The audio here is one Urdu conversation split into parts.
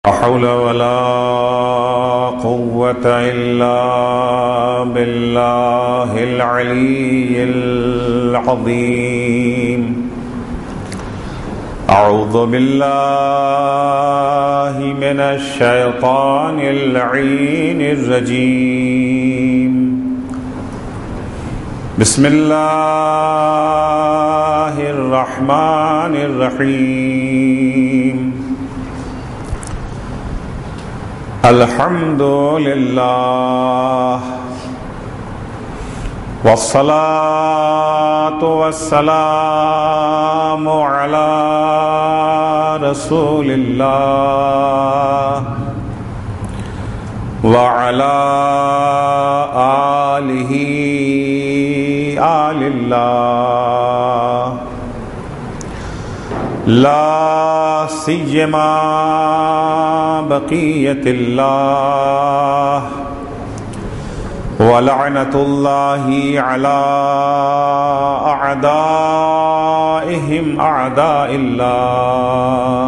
لا حول ولا قوة إلا بالله العلي العظيم. أعوذ بالله من الشيطان اللعين الرجيم. بسم الله الرحمن الرحيم. الحمد لله والصلاة والسلام على رسول الله وعلى آله آل الله لا سيما بقية الله ولعنة الله على أعدائهم أعداء الله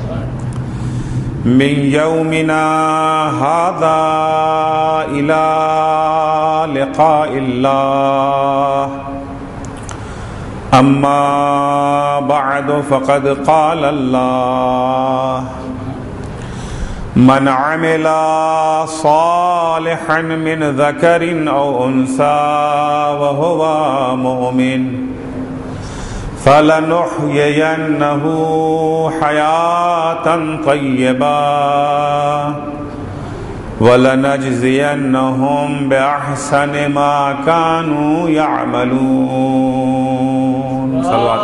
من يومنا هذا إلى لقاء الله. أما بعد فقد قال الله: من عمل صالحا من ذكر أو أنثى وهو مؤمن فلنحيينه حياة طيبة ولنجزينهم بأحسن ما كانوا يعملون. صلوات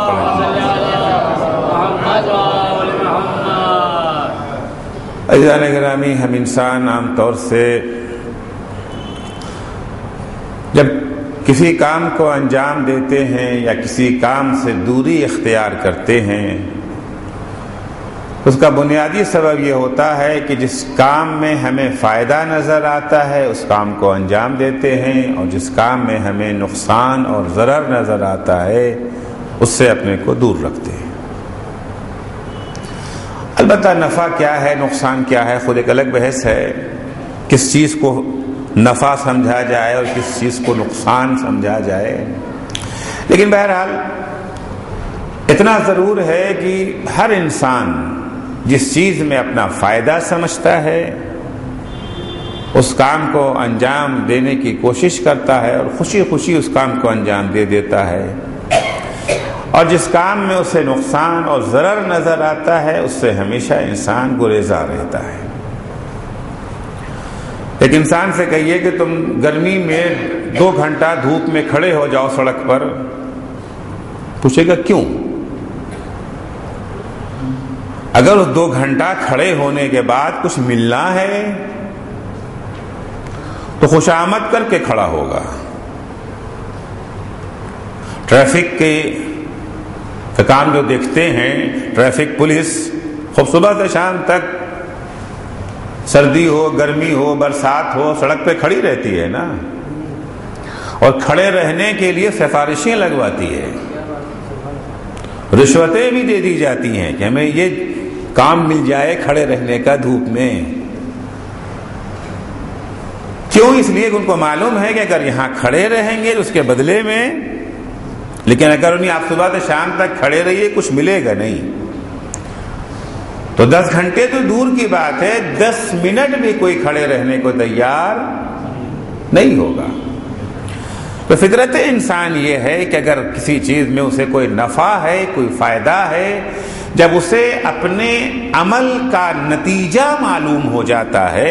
عزیزان گرامی، ہم انسان عام طور سے جب کسی کام کو انجام دیتے ہیں یا کسی کام سے دوری اختیار کرتے ہیں، اس کا بنیادی سبب یہ ہوتا ہے کہ جس کام میں ہمیں فائدہ نظر آتا ہے اس کام کو انجام دیتے ہیں، اور جس کام میں ہمیں نقصان اور ضرر نظر آتا ہے اس سے اپنے کو دور رکھتے ہیں. البتہ نفع کیا ہے، نقصان کیا ہے، خود ایک الگ بحث ہے. کس چیز کو نفع سمجھا جائے اور کس چیز کو نقصان سمجھا جائے. لیکن بہرحال اتنا ضرور ہے کہ ہر انسان جس چیز میں اپنا فائدہ سمجھتا ہے اس کام کو انجام دینے کی کوشش کرتا ہے اور خوشی خوشی اس کام کو انجام دے دیتا ہے، اور جس کام میں اسے نقصان اور ضرر نظر آتا ہے اس سے ہمیشہ انسان گریزاں رہتا ہے. ایک انسان سے کہیے کہ تم گرمی میں 2 گھنٹہ دھوپ میں کھڑے ہو جاؤ سڑک پر، پوچھے گا کیوں؟ اگر اس 2 گھنٹہ کھڑے ہونے کے بعد کچھ ملنا ہے تو خوشامد کر کے کھڑا ہوگا. ٹریفک کے کام جو دیکھتے ہیں، ٹریفک پولیس خوب صبح سے شام تک، سردی ہو گرمی ہو برسات ہو، سڑک پہ کھڑی رہتی ہے نا، اور کھڑے رہنے کے لیے سفارشیں لگواتی ہے، رشوتیں بھی دے دی جاتی ہیں کہ ہمیں یہ کام مل جائے کھڑے رہنے کا دھوپ میں. کیوں؟ اس لیے کہ ان کو معلوم ہے کہ اگر یہاں کھڑے رہیں گے تو اس کے بدلے میں، لیکن اگر انہیں آپ صبح سے شام تک کھڑے رہیے کچھ ملے گا نہیں. تو 10 گھنٹے تو دور کی بات ہے، 10 منٹ بھی کوئی کھڑے رہنے کو تیار نہیں ہوگا. تو فطرت انسان یہ ہے کہ اگر کسی چیز میں اسے کوئی نفع ہے، کوئی فائدہ ہے، جب اسے اپنے عمل کا نتیجہ معلوم ہو جاتا ہے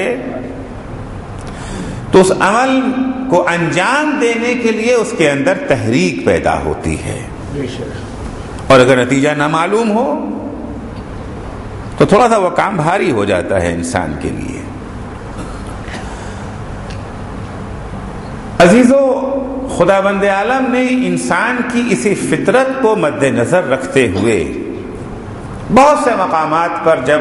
تو اس عمل کو انجام دینے کے لیے اس کے اندر تحریک پیدا ہوتی ہے. اور اگر نتیجہ نہ معلوم ہو تو تھوڑا سا وہ کام بھاری ہو جاتا ہے انسان کے لیے. عزیزو، خداوند عالم نے انسان کی اسی فطرت کو مد نظر رکھتے ہوئے بہت سے مقامات پر جب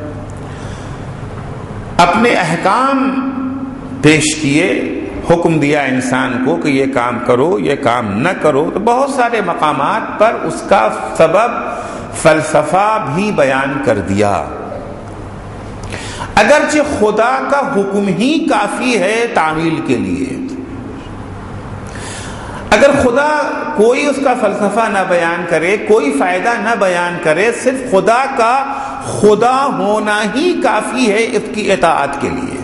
اپنے احکام پیش کیے، حکم دیا انسان کو کہ یہ کام کرو یہ کام نہ کرو، تو بہت سارے مقامات پر اس کا سبب فلسفہ بھی بیان کر دیا. اگرچہ خدا کا حکم ہی کافی ہے تعمیل کے لیے، اگر خدا کوئی اس کا فلسفہ نہ بیان کرے، کوئی فائدہ نہ بیان کرے، صرف خدا کا خدا ہونا ہی کافی ہے اس کی اطاعت کے لیے۔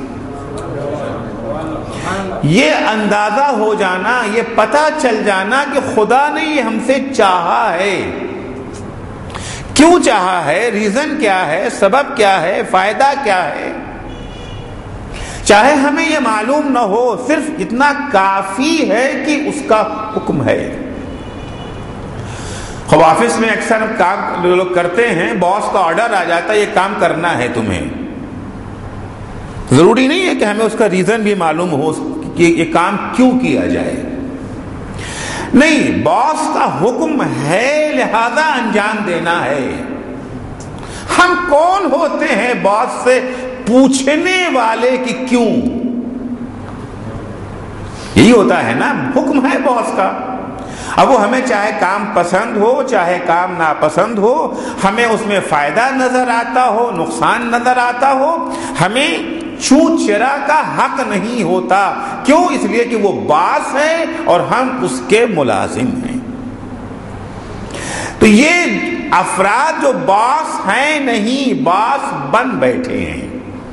یہ اندازہ ہو جانا، یہ پتہ چل جانا کہ خدا نے یہ ہم سے چاہا ہے، کیوں چاہا ہے، ریزن کیا ہے، سبب کیا ہے، فائدہ کیا ہے، چاہے ہمیں یہ معلوم نہ ہو، صرف اتنا کافی ہے کہ اس کا حکم ہے۔ خب آفس میں اکثر کام لوگ کرتے ہیں، باس کا آرڈر آ جاتا ہے یہ کام کرنا ہے تمہیں، ضروری نہیں ہے کہ ہمیں اس کا ریزن بھی معلوم ہو کہ یہ کام کیوں کیا جائے، نہیں، باس کا حکم ہے لہذا انجام دینا ہے۔ ہم کون ہوتے ہیں باس سے پوچھنے والے کہ کیوں؟ یہی ہوتا ہے نا، حکم ہے باس کا، اب وہ ہمیں چاہے کام پسند ہو چاہے کام ناپسند ہو، ہمیں اس میں فائدہ نظر آتا ہو نقصان نظر آتا ہو، ہمیں چھوٹ چرا کا حق نہیں ہوتا، کیوں؟ اس لیے کہ وہ باس ہے اور ہم اس کے ملازم ہیں۔ تو یہ افراد جو باس ہیں نہیں، باس بن بیٹھے ہیں۔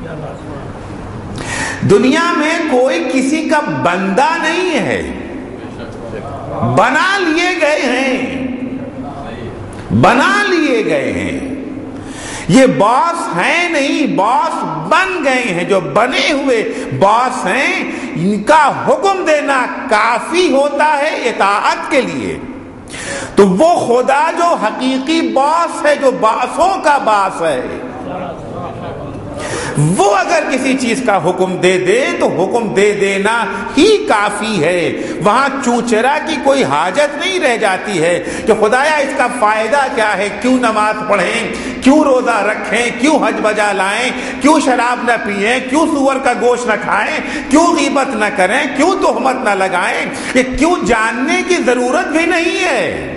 دنیا میں کوئی کسی کا بندہ نہیں ہے، بنا لیے گئے ہیں، بنا لیے گئے ہیں۔ یہ باس ہیں نہیں، باس بن گئے ہیں۔ جو بنے ہوئے باس ہیں ان کا حکم دینا کافی ہوتا ہے اطاعت کے لیے۔ تو وہ خدا جو حقیقی باس ہے، جو باسوں کا باس ہے، وہ اگر کسی چیز کا حکم دے دے تو حکم دے دینا ہی کافی ہے، وہاں چوچرا کی کوئی حاجت نہیں رہ جاتی ہے کہ خدایا اس کا فائدہ کیا ہے، کیوں نماز پڑھیں، کیوں روزہ رکھیں، کیوں حج بجا لائیں، کیوں شراب نہ پیئیں، کیوں سور کا گوشت نہ کھائیں، کیوں غیبت نہ کریں، کیوں تہمت نہ لگائیں، یہ کیوں جاننے کی ضرورت بھی نہیں ہے۔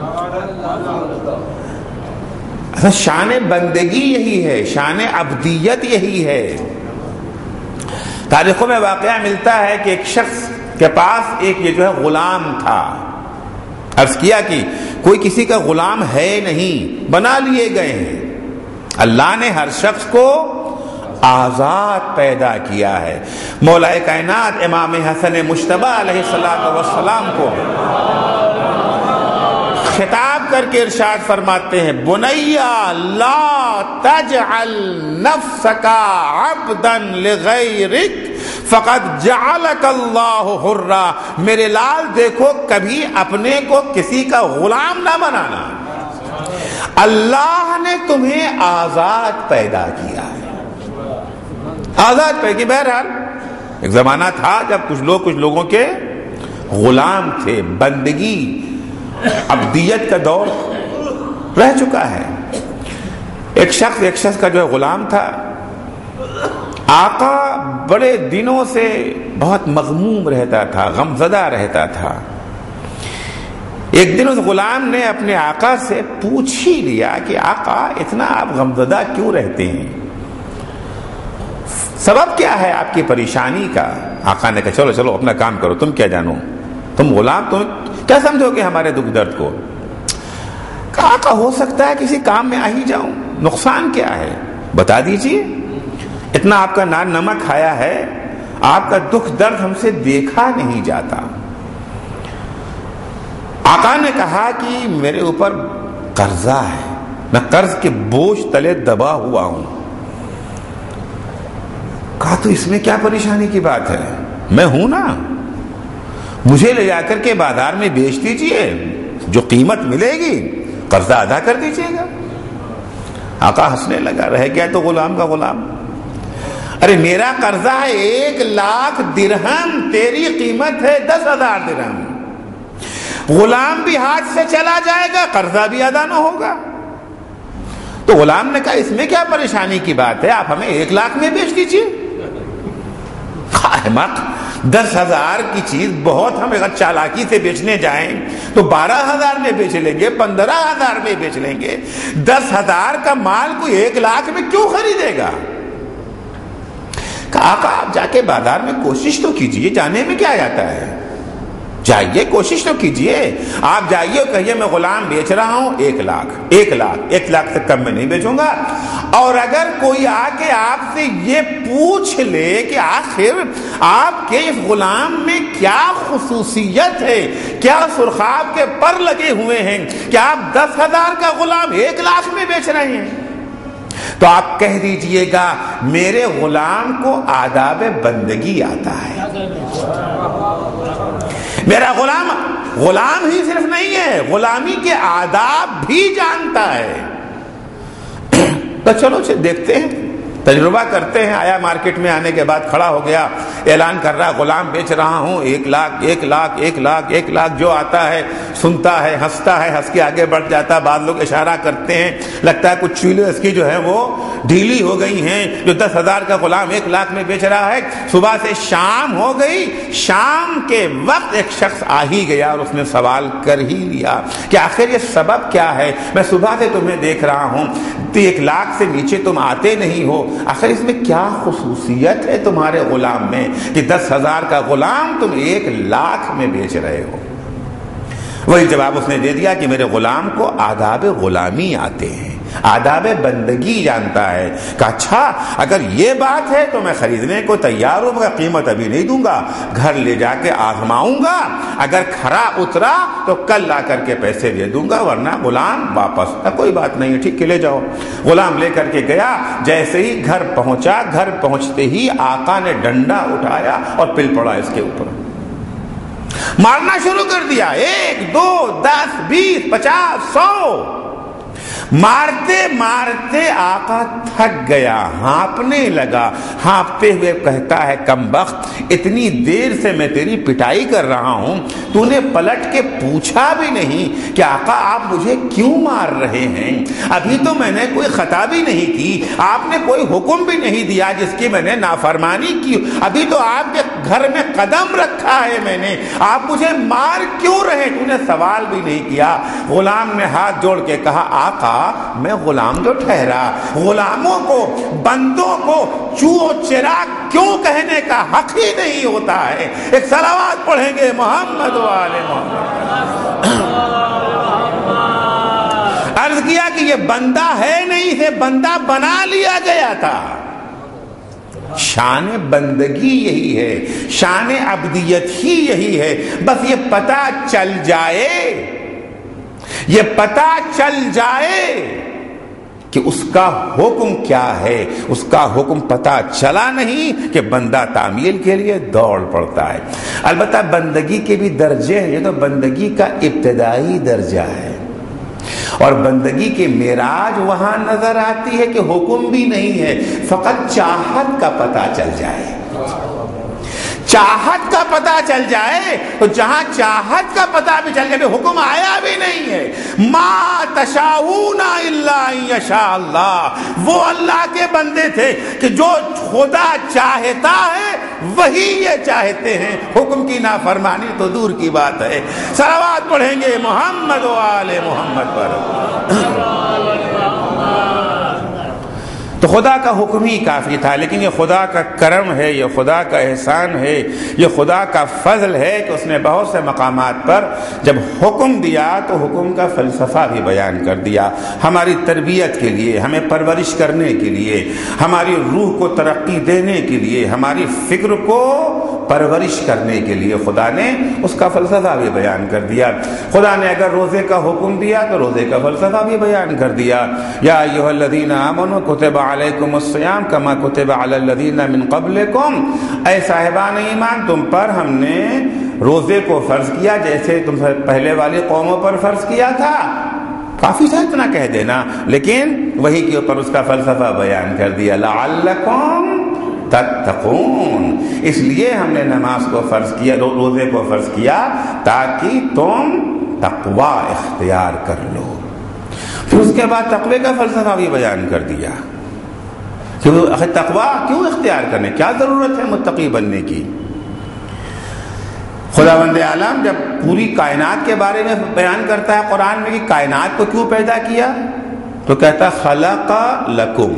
شان بندگی یہی ہے، شان عبدیت یہی ہے۔ تاریخوں میں واقعہ ملتا ہے کہ ایک شخص کے پاس ایک یہ جو ہے غلام تھا، عرض کیا کہ کوئی کسی کا غلام ہے نہیں، بنا لیے گئے ہیں۔ اللہ نے ہر شخص کو آزاد پیدا کیا ہے۔ مولا کائنات امام حسن مجتبی علیہ السلام کو خطاب کر کے ارشاد فرماتے ہیں، بنیا لا تجعل نفسک عبدا لغیرک فقد جعلک اللہ حرا، میرے لال دیکھو کبھی اپنے کو کسی کا غلام نہ بنانا، اللہ نے تمہیں آزاد پیدا کیا ہے، آزاد پیدا کی۔ بہرحال ایک زمانہ تھا جب کچھ لوگوں کے غلام تھے، بندگی عبدیت کا دور رہ چکا ہے۔ ایک شخص کا جو ہے غلام تھا، آقا بڑے دنوں سے بہت مغموم رہتا تھا، غمزدہ رہتا تھا۔ ایک دن اس غلام نے اپنے آقا سے پوچھ ہی لیا کہ آقا اتنا آپ غمزدہ کیوں رہتے ہیں، سبب کیا ہے آپ کی پریشانی کا؟ آقا نے کہا چلو اپنا کام کرو، تم کیا جانو، تم غلام، تم کیا سمجھو گے ہمارے دکھ درد کو؟ کہا آقا ہو سکتا ہے کسی کام میں آ ہی جاؤں، نقصان کیا ہے بتا دیجئے، اتنا آپ کا نان نمک کھایا ہے، آپ کا دکھ درد ہم سے دیکھا نہیں جاتا۔ آقا نے کہا کہ میرے اوپر قرضہ ہے، میں قرض کے بوجھ تلے دبا ہوا ہوں۔ کہا تو اس میں کیا پریشانی کی بات ہے، میں ہوں نا، مجھے لے جا کر کے بازار میں بیچ دیجئے، جو قیمت ملے گی قرضہ ادا کر دیجئے گا۔ آقا ہنسنے لگا، رہ گیا تو غلام کا غلام۔ ارے میرا قرضہ ہے 1,00,000 درہم، تیری قیمت ہے 10,000 درہم، غلام بھی ہاتھ سے چلا جائے گا، قرضہ بھی ادا نہ ہوگا۔ تو غلام نے کہا اس میں کیا پریشانی کی بات ہے، آپ ہمیں 1,00,000 میں بیچ دیجئے۔ احمق، 10,000 کی چیز بہت ہم اگر چالاکی سے بیچنے جائیں تو 12,000 میں بیچ لیں گے، 15,000 میں بیچ لیں گے، 10,000 کا مال کوئی 1,00,000 میں کیوں خریدے گا؟ کہ آقا آپ جا کے بازار میں کوشش تو کیجئے، جانے میں کیا جاتا ہے، جائیے کوشش تو کیجئے، آپ جائیے اور کہیے میں غلام بیچ رہا ہوں 1 لاکھ سے کم میں نہیں بیچوں گا۔ اور اگر کوئی آ کے آپ سے یہ پوچھ لے کہ آخر آپ کے اس غلام میں کیا خصوصیت ہے، کیا سرخاب کے پر لگے ہوئے ہیں کہ آپ 10,000 کا غلام 1 لاکھ میں بیچ رہے ہیں، تو آپ کہہ دیجئے گا میرے غلام کو آداب بندگی آتا ہے، میرا غلام ہی صرف نہیں ہے، غلامی کے آداب بھی جانتا ہے۔ تو چلو دیکھتے ہیں، تجربہ کرتے ہیں۔ آیا مارکیٹ میں، آنے کے بعد کھڑا ہو گیا، اعلان کر رہا غلام بیچ رہا ہوں 1 لاکھ، جو آتا ہے سنتا ہے، ہنستا ہے، ہنس کے آگے بڑھ جاتا ہے۔ بعض لوگ اشارہ کرتے ہیں، لگتا ہے کچھ چیلیں اس کی جو ہے وہ ڈھیلی ہو گئی ہیں، جو 10,000 کا غلام 1 لاکھ میں بیچ رہا ہے۔ صبح سے شام ہو گئی، شام کے وقت ایک شخص آ ہی گیا اور اس نے سوال کر ہی لیا کہ آخر یہ سبب کیا ہے، میں صبح سے تمہیں دیکھ رہا ہوں، 1 لاکھ سے نیچے تم آتے نہیں ہو، آخر اس میں کیا خصوصیت ہے تمہارے غلام میں کہ 10,000 کا غلام تم 1 لاکھ میں بیچ رہے ہو؟ وہی جواب اس نے دے دیا کہ میرے غلام کو آداب غلامی آتے ہیں، آداب بندگی جانتا ہے۔ کہ اچھا اگر یہ بات ہے تو میں خریدنے کو تیار ہوں، مگر قیمت ابھی نہیں دوں گا، گھر لے جا کے آزماؤں گا، اگر کھرا اترا تو کل لا کر کے پیسے دے دوں گا، ورنہ غلام واپس۔ کوئی بات نہیں ہے، ٹھیک ہے لے جاؤ۔ غلام لے کر کے گیا، جیسے ہی گھر پہنچا، گھر پہنچتے ہی آقا نے ڈنڈا اٹھایا اور پل پڑا اس کے اوپر، مارنا شروع کر دیا، 1 2 10 20 50 100، مارتے مارتے آقا تھک گیا، ہانپنے لگا، ہانپتے ہوئے کہتا ہے کمبخت اتنی دیر سے میں تیری پٹائی کر رہا ہوں، تو نے پلٹ کے پوچھا بھی نہیں کہ آقا آپ مجھے کیوں مار رہے ہیں؟ ابھی تو میں نے کوئی خطا بھی نہیں کی، آپ نے کوئی حکم بھی نہیں دیا جس کی میں نے نافرمانی کی، ابھی تو آپ کے گھر میں قدم رکھا ہے میں نے، آپ مجھے مار کیوں رہے؟ تو نے سوال بھی نہیں کیا۔ غلام نے ہاتھ جوڑ کے کہا آقا میں غلام جو ٹھہرا، غلاموں کو، بندوں کو چوہ چراغ کیوں کہنے کا حق ہی نہیں ہوتا ہے؟ ایک صلوات پڑھیں گے محمد و آل محمد۔ عرض کیا کہ یہ بندہ ہے نہیں، اسے بندہ بنا لیا گیا تھا۔ شان بندگی یہی ہے، شان عبدیت ہی یہی ہے، بس یہ پتہ چل جائے، یہ پتہ چل جائے کہ اس کا حکم کیا ہے۔ اس کا حکم پتہ چلا نہیں کہ بندہ تعمیل کے لیے دوڑ پڑتا ہے۔ البتہ بندگی کے بھی درجے ہیں، یہ تو بندگی کا ابتدائی درجہ ہے، اور بندگی کے معراج وہاں نظر آتی ہے کہ حکم بھی نہیں ہے، فقط چاہت کا پتہ چل جائے، چاہت کا پتہ چل جائے۔ تو جہاں چاہت کا پتہ بھی چل جائے، حکم آیا بھی نہیں ہے، ما تشاؤون الا ان یشاء اللہ، وہ اللہ کے بندے تھے کہ جو خدا چاہتا ہے وہی یہ چاہتے ہیں، حکم کی نافرمانی تو دور کی بات ہے۔ صلوات پڑھیں گے محمد و آل محمد پر۔ تو خدا کا حکم ہی کافی تھا، لیکن یہ خدا کا کرم ہے، یہ خدا کا احسان ہے، یہ خدا کا فضل ہے کہ اس نے بہت سے مقامات پر جب حکم دیا تو حکم کا فلسفہ بھی بیان کر دیا، ہماری تربیت کے لیے، ہمیں پرورش کرنے کے لیے، ہماری روح کو ترقی دینے کے لیے، ہماری فکر کو پرورش کرنے کے لیے خدا نے اس کا فلسفہ بھی بیان کر دیا۔ خدا نے اگر روزے کا حکم دیا تو روزے کا فلسفہ بھی بیان کر دیا، یا ایھا الذین آمنوا کتب علیکم الصیام کما کتب علی الذین من قبلکم، اے صاحبان ایمان تم پر ہم نے روزے کو فرض کیا جیسے تم سے پہلے والی قوموں پر فرض کیا تھا۔ کافی تھا اتنا کہہ دینا، لیکن وہی کے اوپر اس کا فلسفہ بیان کر دیا، لعلکم تتقون، اس لیے ہم نے نماز کو فرض کیا، روزے کو فرض کیا تاکہ تم تقوی اختیار کر لو۔ پھر اس کے بعد تقوی کا فلسفہ بھی بیان کر دیا کہ تقوی کیوں اختیار کرنے، کیا ضرورت ہے متقی بننے کی۔ خداوند عالم جب پوری کائنات کے بارے میں بیان کرتا ہے قرآن میں کہ کائنات کو کیوں پیدا کیا، تو کہتا خلق لکم،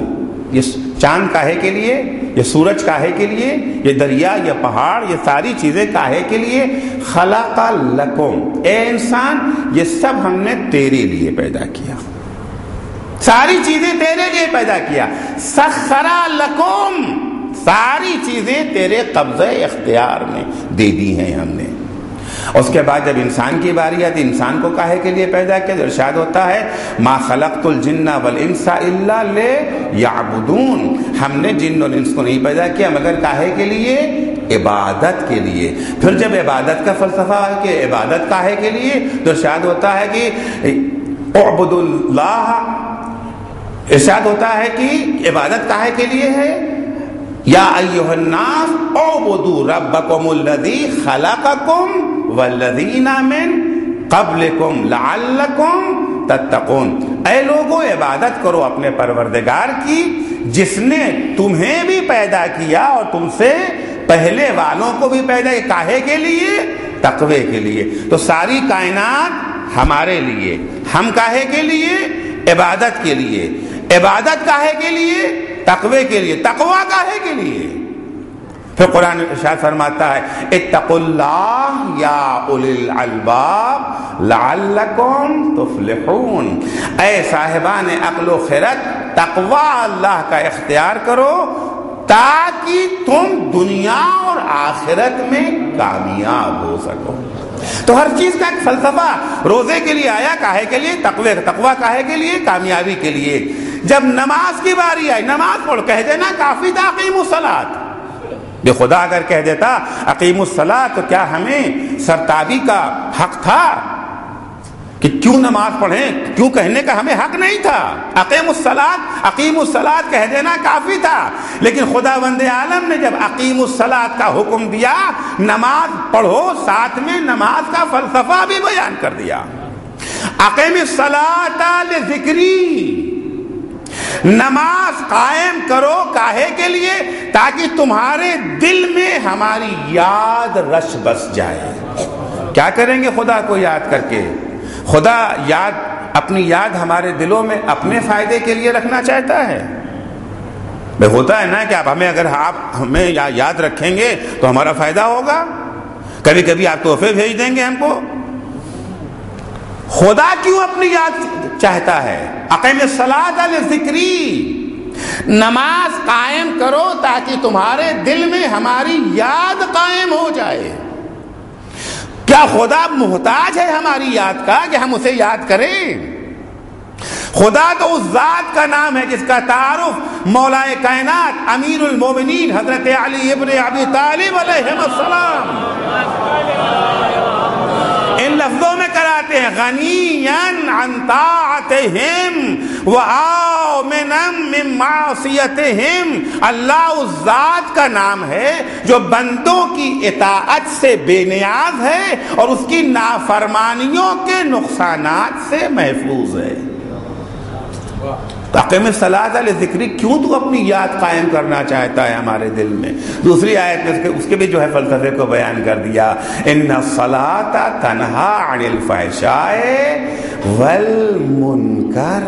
یہ چاند کاہے کے لیے، یہ سورج کاہے کے لیے، یہ دریا، یہ پہاڑ، یہ ساری چیزیں کاہے کے لیے؟ خلق لکم، اے انسان یہ سب ہم نے تیرے لیے پیدا کیا، ساری چیزیں تیرے لیے پیدا کیا۔ سخر لکم، ساری چیزیں تیرے قبضے اختیار میں دے دی ہیں ہم نے۔ اس کے بعد جب انسان کی باری آتی، انسان کو کاہے کے لیے پیدا کیا؟ جو ارشاد ہوتا ہے ما خلقت الجن والانس الا لیعبدون، ہم نے جن اور انس کو نہیں پیدا کیا مگر کاہے کے لیے؟ عبادت کے لیے۔ پھر جب عبادت کا فلسفہ ہے کہ عبادت کاہے کے لیے، تو ارشاد ہوتا ہے کہ اعبد اللہ، ارشاد ہوتا ہے کہ عبادت کاہے کے لیے ہے؟ یا ایھا الناس اعبدوا ربکم الذی خلقکم والذین من قبلکم لعلکم تتقون، اے لوگو عبادت کرو اپنے پروردگار کی جس نے تمہیں بھی پیدا کیا اور تم سے پہلے والوں کو بھی پیدا کیا۔ کاہے کے لیے؟ تقوی کے لیے۔ تو ساری کائنات ہمارے لیے، ہم کاہے کے لیے؟ عبادت کے لیے۔ عبادت کاہے کے لیے؟ تقوی کے لیے۔ تقوی کاہے کے لیے؟ پھر قرآن ارشاد فرماتا ہے اتقوا اللہ یا اولی الالباب لعلکم تفلحون، اے صاحبان عقل و خرد تقوی اللہ کا اختیار کرو تاکہ تم دنیا اور آخرت میں کامیاب ہو سکو۔ تو ہر چیز کا ایک فلسفہ، روزے کے لیے آیا کاہے کے لیے؟ تقوی کاہے کے لیے؟ کامیابی کے لیے۔ جب نماز کی باری آئی، نماز پڑھ، کہہ دینا کافی تھا اقیموا الصلاۃ۔ بے خدا اگر کہہ دیتا اقیموا الصلاۃ تو کیا ہمیں سرتابی کا حق تھا کہ کیوں نماز پڑھیں؟ کیوں کہنے کا ہمیں حق نہیں تھا؟ اقیموا الصلاۃ کہہ دینا کافی تھا، لیکن خداوند عالم نے جب اقیموا الصلاۃ کا حکم دیا، نماز پڑھو، ساتھ میں نماز کا فلسفہ بھی بیان کر دیا۔ اقیم الصلاۃ لذکری، نماز قائم کرو کاہے کے لیے؟ تاکہ تمہارے دل میں ہماری یاد رش بس جائے۔ کیا کریں گے خدا کو یاد کر کے؟ خدا اپنی یاد ہمارے دلوں میں اپنے فائدے کے لیے رکھنا چاہتا ہے۔ ہوتا ہے نا کہ اگر آپ ہمیں یاد رکھیں گے تو ہمارا فائدہ ہوگا۔ کبھی کبھی آپ تحفے بھیج دیں گے ہم کو۔ خدا کیوں اپنی یاد چاہتا ہے؟ اقیم الصلاۃ لذکری، نماز قائم کرو تاکہ تمہارے دل میں ہماری یاد قائم ہو جائے۔ کیا خدا محتاج ہے ہماری یاد کا کہ ہم اسے یاد کریں؟ خدا تو اس ذات کا نام ہے جس کا تعارف مولا کائنات امیر المومنین حضرت علی ابن ابی طالب علیہ السلام ان لفظوں میں کراتے ہیں، غنیًا عن طاعتہم وآمنًا من معصیتہم۔ اللہ اس ذات کا نام ہے جو بندوں کی اطاعت سے بے نیاز ہے اور اس کی نافرمانیوں کے نقصانات سے محفوظ ہے۔ اقیم الصلاۃ لذکری، کیوں تو اپنی یاد قائم کرنا چاہتا ہے ہمارے دل میں؟ دوسری آیت میں اس کے بھی جو ہے فلسفے کو بیان کر دیا، ان الصلاۃ تنہا عن الفحشاء والمنکر۔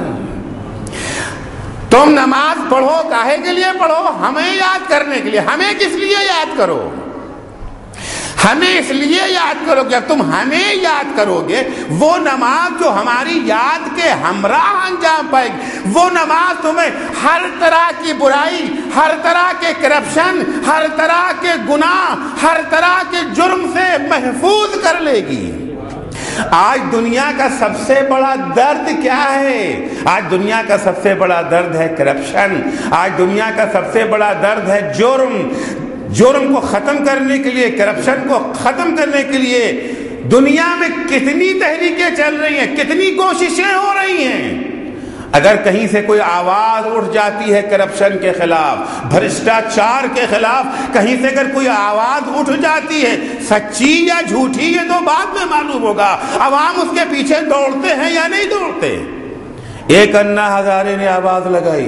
تم نماز پڑھو کاہے کے لیے پڑھو؟ ہمیں یاد کرنے کے لیے۔ ہمیں کس لیے یاد کرو؟ ہمیں اس لیے یاد کرو کہ تم ہمیں یاد کرو گے، وہ نماز جو ہماری یاد کے ہمراہ انجام پائے گی، وہ نماز تمہیں ہر طرح کی برائی، ہر طرح کے کرپشن، ہر طرح کے گناہ، ہر طرح کے جرم سے محفوظ کر لے گی۔ آج دنیا کا سب سے بڑا درد کیا ہے؟ آج دنیا کا سب سے بڑا درد ہے کرپشن۔ آج دنیا کا سب سے بڑا درد ہے جرم۔ جرم کو ختم کرنے کے لیے، کرپشن کو ختم کرنے کے لیے دنیا میں کتنی تحریکیں چل رہی ہیں، کتنی کوششیں ہو رہی ہیں۔ اگر کہیں سے کوئی آواز اٹھ جاتی ہے کرپشن کے خلاف، بھرشٹاچار کے خلاف، کہیں سے اگر کوئی آواز اٹھ جاتی ہے، سچی یا جھوٹی یہ تو بعد میں معلوم ہوگا، عوام اس کے پیچھے دوڑتے ہیں یا نہیں دوڑتے۔ ایک انا ہزارے نے آواز لگائی،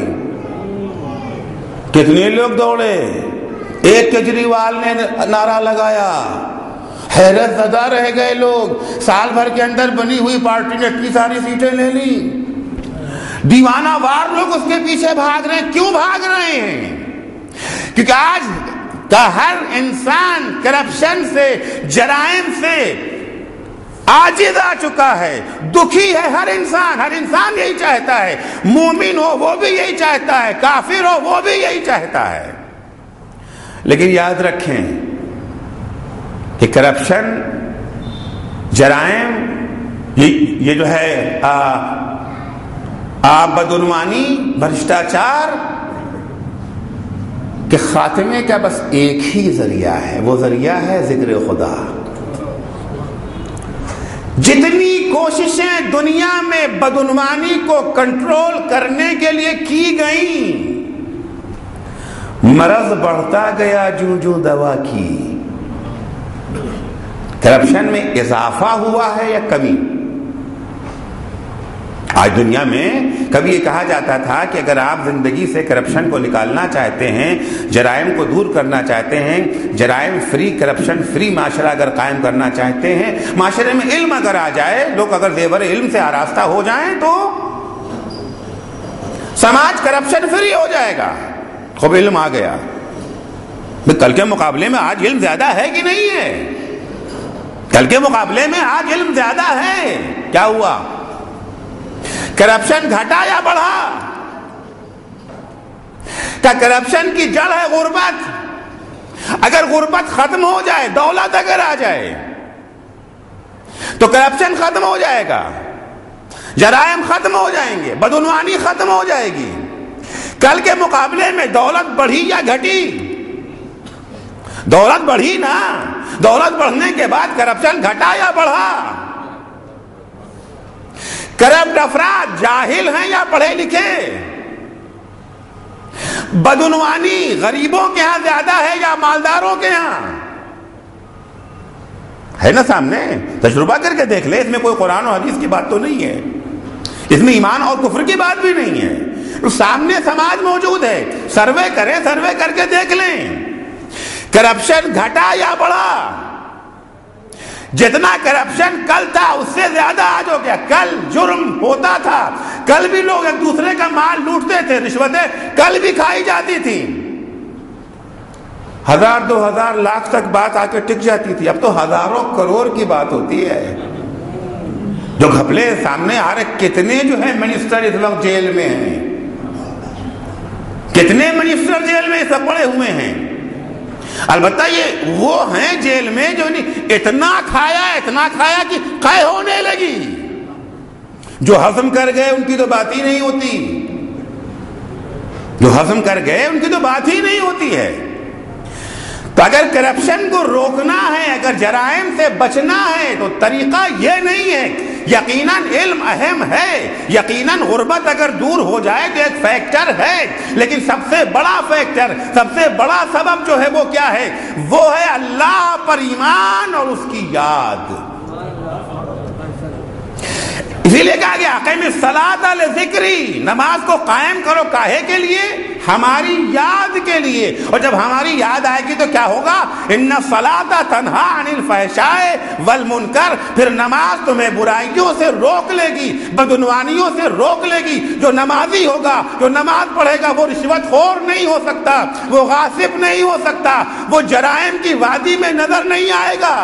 کتنے لوگ دوڑے؟ ایک کیجریوال نے نعرہ لگایا، حیرت زدہ رہ گئے لوگ۔ سال بھر کے اندر بنی ہوئی پارٹی نے اتنی ساری سیٹیں لے لی، دیوانہ وار لوگ اس کے پیچھے بھاگ رہے ہیں. کیوں بھاگ رہے ہیں؟ کیونکہ آج کا ہر انسان کرپشن سے، جرائم سے عاجز آ چکا ہے، دکھی ہے. ہر انسان یہی چاہتا ہے. مومن ہو وہ بھی یہی چاہتا ہے، کافر ہو وہ بھی یہی چاہتا ہے. لیکن یاد رکھیں کہ کرپشن، جرائم، یہ جو ہے بدعنوانی، بھرشٹاچار کے خاتمے کا بس ایک ہی ذریعہ ہے. وہ ذریعہ ہے ذکر خدا. جتنی کوششیں دنیا میں بدعنوانی کو کنٹرول کرنے کے لیے کی گئیں، مرض بڑھتا گیا جو دوا کی. کرپشن میں اضافہ ہوا ہے یا کمی؟ آج دنیا میں کبھی یہ کہا جاتا تھا کہ اگر آپ زندگی سے کرپشن کو نکالنا چاہتے ہیں، جرائم کو دور کرنا چاہتے ہیں، جرائم فری، کرپشن فری معاشرہ اگر قائم کرنا چاہتے ہیں، معاشرے میں علم اگر آ جائے، لوگ اگر زیور علم سے آراستہ ہو جائیں تو سماج کرپشن فری ہو جائے گا. خوب علم آ گیا. کل کے مقابلے میں آج علم زیادہ ہے کہ نہیں ہے؟ کل کے مقابلے میں آج علم زیادہ ہے. کیا ہوا؟ کرپشن گھٹا یا بڑھا؟ کیا کرپشن کی جڑ ہے غربت؟ اگر غربت ختم ہو جائے، دولت اگر آ جائے تو کرپشن ختم ہو جائے گا، جرائم ختم ہو جائیں گے، بدعنوانی ختم ہو جائے گی. کل کے مقابلے میں دولت بڑھی یا گھٹی؟ دولت بڑھی نا. دولت بڑھنے کے بعد کرپشن گھٹا یا بڑھا؟ کرپٹ افراد جاہل ہیں یا پڑھے لکھے؟ بدعنوانی غریبوں کے ہاں زیادہ ہے یا مالداروں کے ہاں؟ ہے نا سامنے، تجربہ کر کے دیکھ لے. اس میں کوئی قرآن و حدیث کی بات تو نہیں ہے، اس میں ایمان اور کفر کی بات بھی نہیں ہے. سامنے سماج موجود ہے. سروے کریں، سروے کر کے دیکھ لیں کرپشن گھٹا یا بڑھا. جتنا کرپشن کل تھا اس سے زیادہ آج ہو گیا. کل جرم ہوتا تھا، کل بھی لوگ ایک دوسرے کا مال لوٹتے تھے، رشوتیں کل بھی کھائی جاتی تھی. 1000 2000 لاکھ تک بات آ کے ٹک جاتی تھی. اب تو ہزاروں کروڑ کی بات ہوتی ہے. جو گھپلے سامنے آ رہے، کتنے جو ہے منسٹر اس وقت جیل میں ہیں، کتنے منسٹر جیل میں سب پڑے ہوئے ہیں. البتہ یہ وہ ہیں جیل میں جو اتنا کھایا کہ قے ہونے لگی. جو ہضم کر گئے ان کی تو بات ہی نہیں ہوتی. جو ہضم کر گئے ان کی تو بات ہی نہیں ہوتی ہے. تو اگر کرپشن کو روکنا ہے، اگر جرائم سے بچنا ہے تو طریقہ یہ نہیں ہے. یقیناً علم اہم ہے، یقیناً غربت اگر دور ہو جائے تو ایک فیکٹر ہے، لیکن سب سے بڑا فیکٹر، سب سے بڑا سبب جو ہے وہ کیا ہے؟ وہ ہے اللہ پر ایمان اور اس کی یاد. اسی لیے کہا گیا اقیم الصلاۃ لذکری، نماز کو قائم کرو. کاہے کے لیے؟ ہماری یاد کے لیے. اور جب ہماری یاد آئے گی تو کیا ہوگا؟ ان الصلاۃ تنہا عن الفحشاء والمنکر. پھر نماز تمہیں برائیوں سے روک لے گی، بدعنوانیوں سے روک لے گی. جو نمازی ہوگا، جو نماز پڑھے گا، وہ رشوت خور نہیں ہو سکتا، وہ غاصب نہیں ہو سکتا، وہ جرائم کی وادی میں نظر نہیں آئے گا.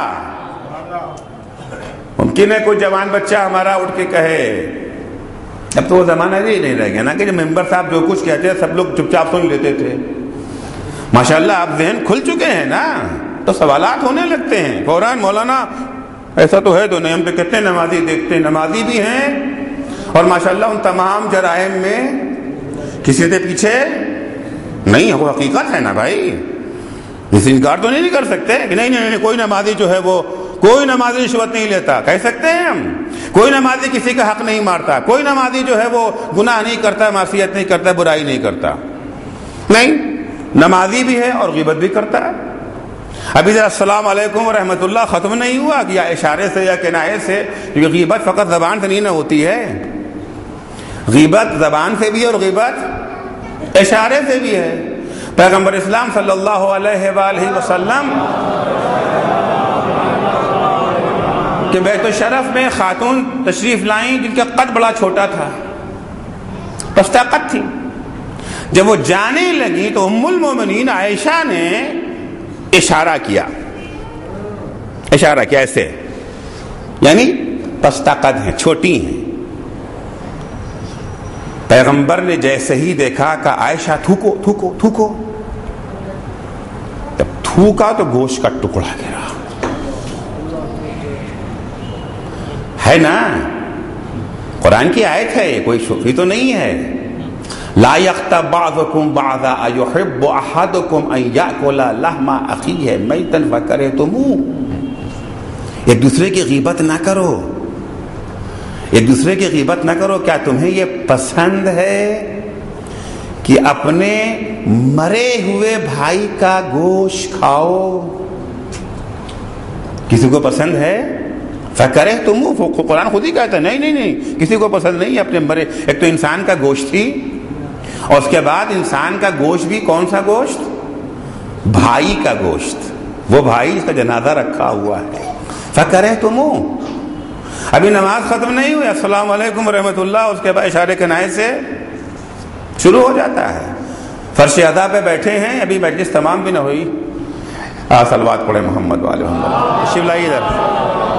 ممکن ہے کوئی جوان بچہ ہمارا اٹھ کے کہے، اب تو وہ زمانہ ہی نہیں رہ گیا نا کہ جو ممبر صاحب جو کچھ کہتے ہیں سب لوگ چپ چاپ سن لیتے تھے. ماشاءاللہ اب ذہن کھل چکے ہیں نا، تو سوالات ہونے لگتے ہیں فوراً. مولانا ایسا تو ہے تو نہیں، ہم تو کتنے نمازی دیکھتے ہیں، نمازی بھی ہیں اور ماشاءاللہ ان تمام جرائم میں کسی کے پیچھے نہیں. وہ حقیقت ہے نا بھائی، اس انکار تو نہیں کر سکتے کہ نہیں کوئی نمازی جو ہے وہ، کوئی نمازی رشوت نہیں لیتا. کہہ سکتے ہیں ہم کوئی نمازی کسی کا حق نہیں مارتا، کوئی نمازی جو ہے وہ گناہ نہیں کرتا، معصیت نہیں کرتا، برائی نہیں کرتا. نہیں، نمازی بھی ہے اور غیبت بھی کرتا ہے. ابھی ذرا السلام علیکم ورحمۃ اللہ ختم نہیں ہوا کہ یا اشارے سے یا کنایے سے. کیونکہ غیبت فقط زبان سے نہیں نہ ہوتی ہے، غیبت زبان سے بھی اور غیبت اشارے سے بھی ہے. پیغمبر اسلام صلی اللہ علیہ وآلہ وسلم کہ بیت الشرف میں خاتون تشریف لائیں جن کا قد بڑا چھوٹا تھا. بس طاقت تھی. جب وہ جانے لگی تو ام المومنین عائشہ نے اشارہ کیا ایسے، یعنی پس طاقت ہیں، چھوٹی ہیں. پیغمبر نے جیسے ہی دیکھا کہ عائشہ تھوکو تھوکو تھوکو، جب تھوکا تو گوشت کا ٹکڑا گرا. ہے نا، قرآن کی آیت ہے، کوئی شوخی تو نہیں ہے. لا یغتب بعضکم بعضا ایحب احدکم ان یاکل لحم اخیہ میتا فکرہتموہ. ایک دوسرے کی غیبت نہ کرو، ایک دوسرے کی غیبت نہ کرو. کیا تمہیں یہ پسند ہے کہ اپنے مرے ہوئے بھائی کا گوشت کھاؤ؟ کسی کو پسند ہے؟ فکرہتموہ، قرآن خود ہی کہتا ہے نہیں کسی کو پسند نہیں اپنے مرے. ایک تو انسان کا گوشت تھی، اور اس کے بعد انسان کا گوشت بھی کون سا گوشت؟ بھائی کا گوشت. وہ بھائی اس کا جنازہ رکھا ہوا ہے. فکرہتموہ. ابھی نماز ختم نہیں ہوئی، السلام علیکم ورحمۃ اللہ، اس کے بعد اشارے کنائے سے شروع ہو جاتا ہے. فرش ادا پہ بیٹھے ہیں، ابھی مجلس تمام بھی نہ ہوئی. صلوات پڑھے محمد والے محمد. تشریف لائیے ادھر.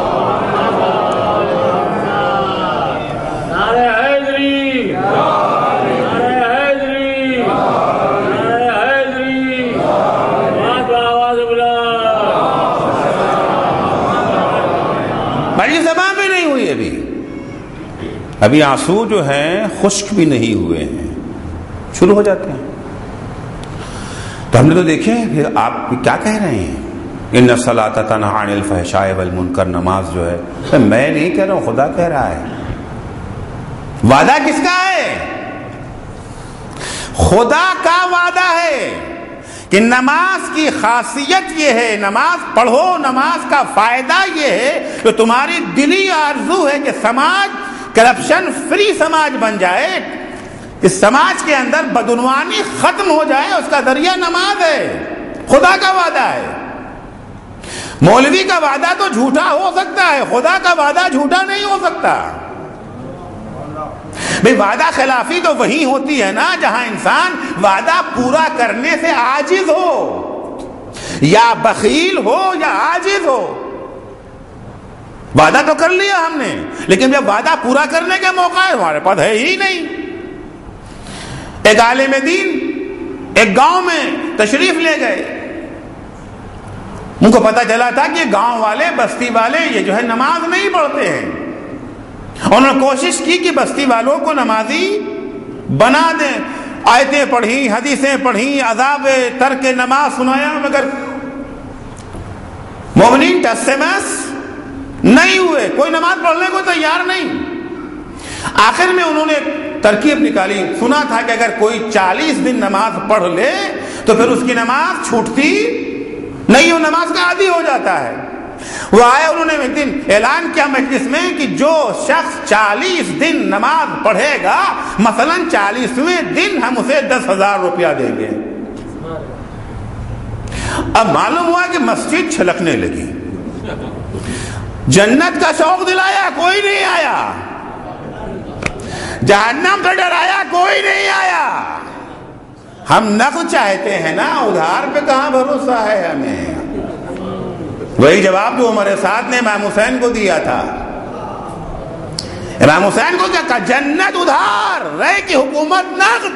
مجلس تمام بھی نہیں ہوئی، ابھی آنسو جو ہیں خشک بھی نہیں ہوئے ہیں، شروع ہو جاتے ہیں. تو ہم نے تو دیکھیں پھر آپ کیا کہہ رہے ہیں، ان الصلاۃ تنہی عن الفحشاء والمنکر. نماز جو ہے، میں نہیں کہہ رہا ہوں، خدا کہہ رہا ہے. وعدہ کس کا ہے؟ خدا کا وعدہ ہے کہ نماز کی خاصیت یہ ہے، نماز پڑھو، نماز کا فائدہ یہ ہے کہ تمہاری دلی آرزو ہے کہ سماج کرپشن فری سماج بن جائے، اس سماج کے اندر بدعنوانی ختم ہو جائے، اس کا ذریعہ نماز ہے. خدا کا وعدہ ہے. مولوی کا وعدہ تو جھوٹا ہو سکتا ہے، خدا کا وعدہ جھوٹا نہیں ہو سکتا. بھئی وعدہ خلافی تو وہی ہوتی ہے نا جہاں انسان وعدہ پورا کرنے سے عاجز ہو، یا بخیل ہو یا عاجز ہو. وعدہ تو کر لیا ہم نے، لیکن جب وعدہ پورا کرنے کے موقع ہے ہمارے پاس ہے ہی نہیں. ایک عالم دین ایک گاؤں میں تشریف لے گئے، ان کو پتا چلا تھا کہ گاؤں والے، بستی والے یہ جو ہے نماز نہیں پڑھتے ہیں. انہوں نے کوشش کی کہ بستی والوں کو نمازی بنا دیں، آیتیں پڑھی، حدیثیں پڑھی، عذاب ترک نماز سنایا، مگر مومنین ٹس سے مس نہیں ہوئے، کوئی نماز پڑھنے کو تیار نہیں. آخر میں انہوں نے ترکیب نکالی، سنا تھا کہ اگر کوئی 40 دن نماز پڑھ لے تو پھر اس کی نماز چھوٹتی نہیں، وہ نماز کا عادی ہو جاتا ہے. وہ آئے، انہوں نے ایک دن اعلان کیا مجلس میں کہ جو شخص 40 دن نماز پڑھے گا، مثلا 40ویں دن ہم اسے 10,000 روپیہ دیں گے. اب معلوم ہوا کہ مسجد چھلکنے لگی. جنت کا شوق دلایا، کوئی نہیں آیا. جہنم سے ڈرایا، کوئی نہیں آیا. ہم نقد چاہتے ہیں نا، ادھار پہ کہاں بھروسہ ہے ہمیں. وہی جواب جو عمر سعد نے امام حسین کو دیا تھا. امام حسین کو کیا کہا؟ جنت ادھار، رہ کی حکومت نقد.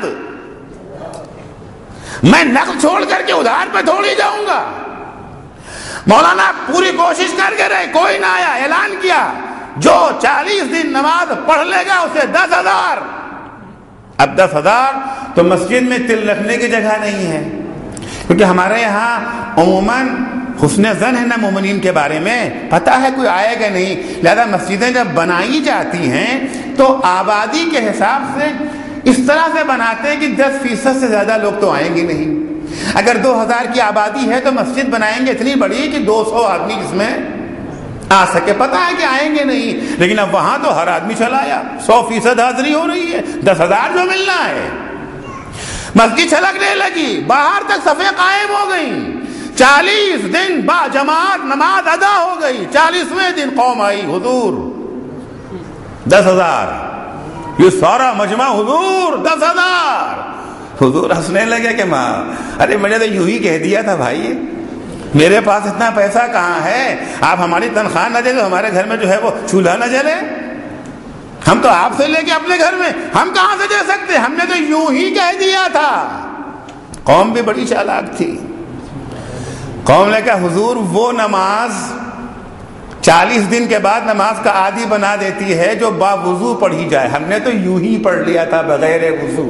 میں نقد چھوڑ کر کے ادھار پہ تھوڑی جاؤں گا. مولانا پوری کوشش کر کے رہے، کوئی نہ آیا. اعلان کیا جو 40 دن نماز پڑھ لے گا اسے 10,000. اب 10,000 تو مسجد میں تل رکھنے کی جگہ نہیں ہے، کیونکہ ہمارے یہاں عموماً حسن ظن ہے نا مومنین کے بارے میں، پتہ ہے کوئی آئے گا نہیں. لہذا مسجدیں جب بنائی جاتی ہیں تو آبادی کے حساب سے اس طرح سے بناتے ہیں کہ 10% سے زیادہ لوگ تو آئیں گے نہیں. اگر 2,000 کی آبادی ہے تو مسجد بنائیں گے اتنی بڑی کہ 200 آدمی جس میں آ سکے. پتہ ہے کہ آئیں گے نہیں، لیکن اب وہاں تو ہر آدمی چلا آیا، 100% حاضری ہو رہی ہے، 10,000 جو ملنا ہے. مسجد چھلکنے لگی، باہر تک صفیں قائم ہو گئیں. 40 دن با جماعت نماز ادا ہو گئی. 40ویں دن قوم آئی، حضور 10,000. یہ سارا مجمع حضور 10,000. حضور ہنسنے لگے کہ ماں ارے میں نے تو یوں ہی کہہ دیا تھا بھائی، میرے پاس اتنا پیسہ کہاں ہے، آپ ہماری تنخواہ نہ دیں تو ہمارے گھر میں جو ہے وہ چولہا نہ جلے، ہم تو آپ سے لے کے اپنے گھر میں ہم کہاں سے دے سکتے، ہم نے تو یوں ہی کہہ دیا تھا. قوم بھی بڑی چالاک تھی. قوم نے کہا حضور وہ نماز 40 دن کے بعد نماز کا عادی بنا دیتی ہے جو باوضو پڑھی جائے، ہم نے تو یوں ہی پڑھ لیا تھا بغیر وضو.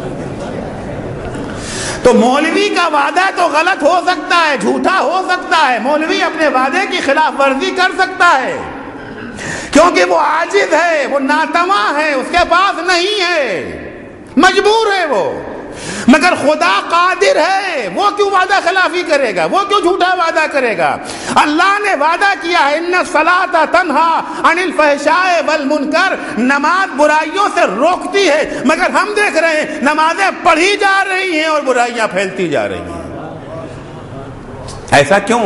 تو مولوی کا وعدہ تو غلط ہو سکتا ہے، جھوٹا ہو سکتا ہے، مولوی اپنے وعدے کی خلاف ورزی کر سکتا ہے کیونکہ وہ عاجز ہے، وہ ناتواں ہے، اس کے پاس نہیں ہے، مجبور ہے وہ. مگر خدا قادر ہے، وہ کیوں وعدہ خلافی کرے گا، وہ کیوں جھوٹا وعدہ کرے گا. اللہ نے وعدہ کیا ہے ان الصلاۃ تنہی عن الفحشاء والمنکر، نماز برائیوں سے روکتی ہے، مگر ہم دیکھ رہے ہیں نمازیں پڑھی جا رہی ہیں اور برائیاں پھیلتی جا رہی ہیں. ایسا کیوں؟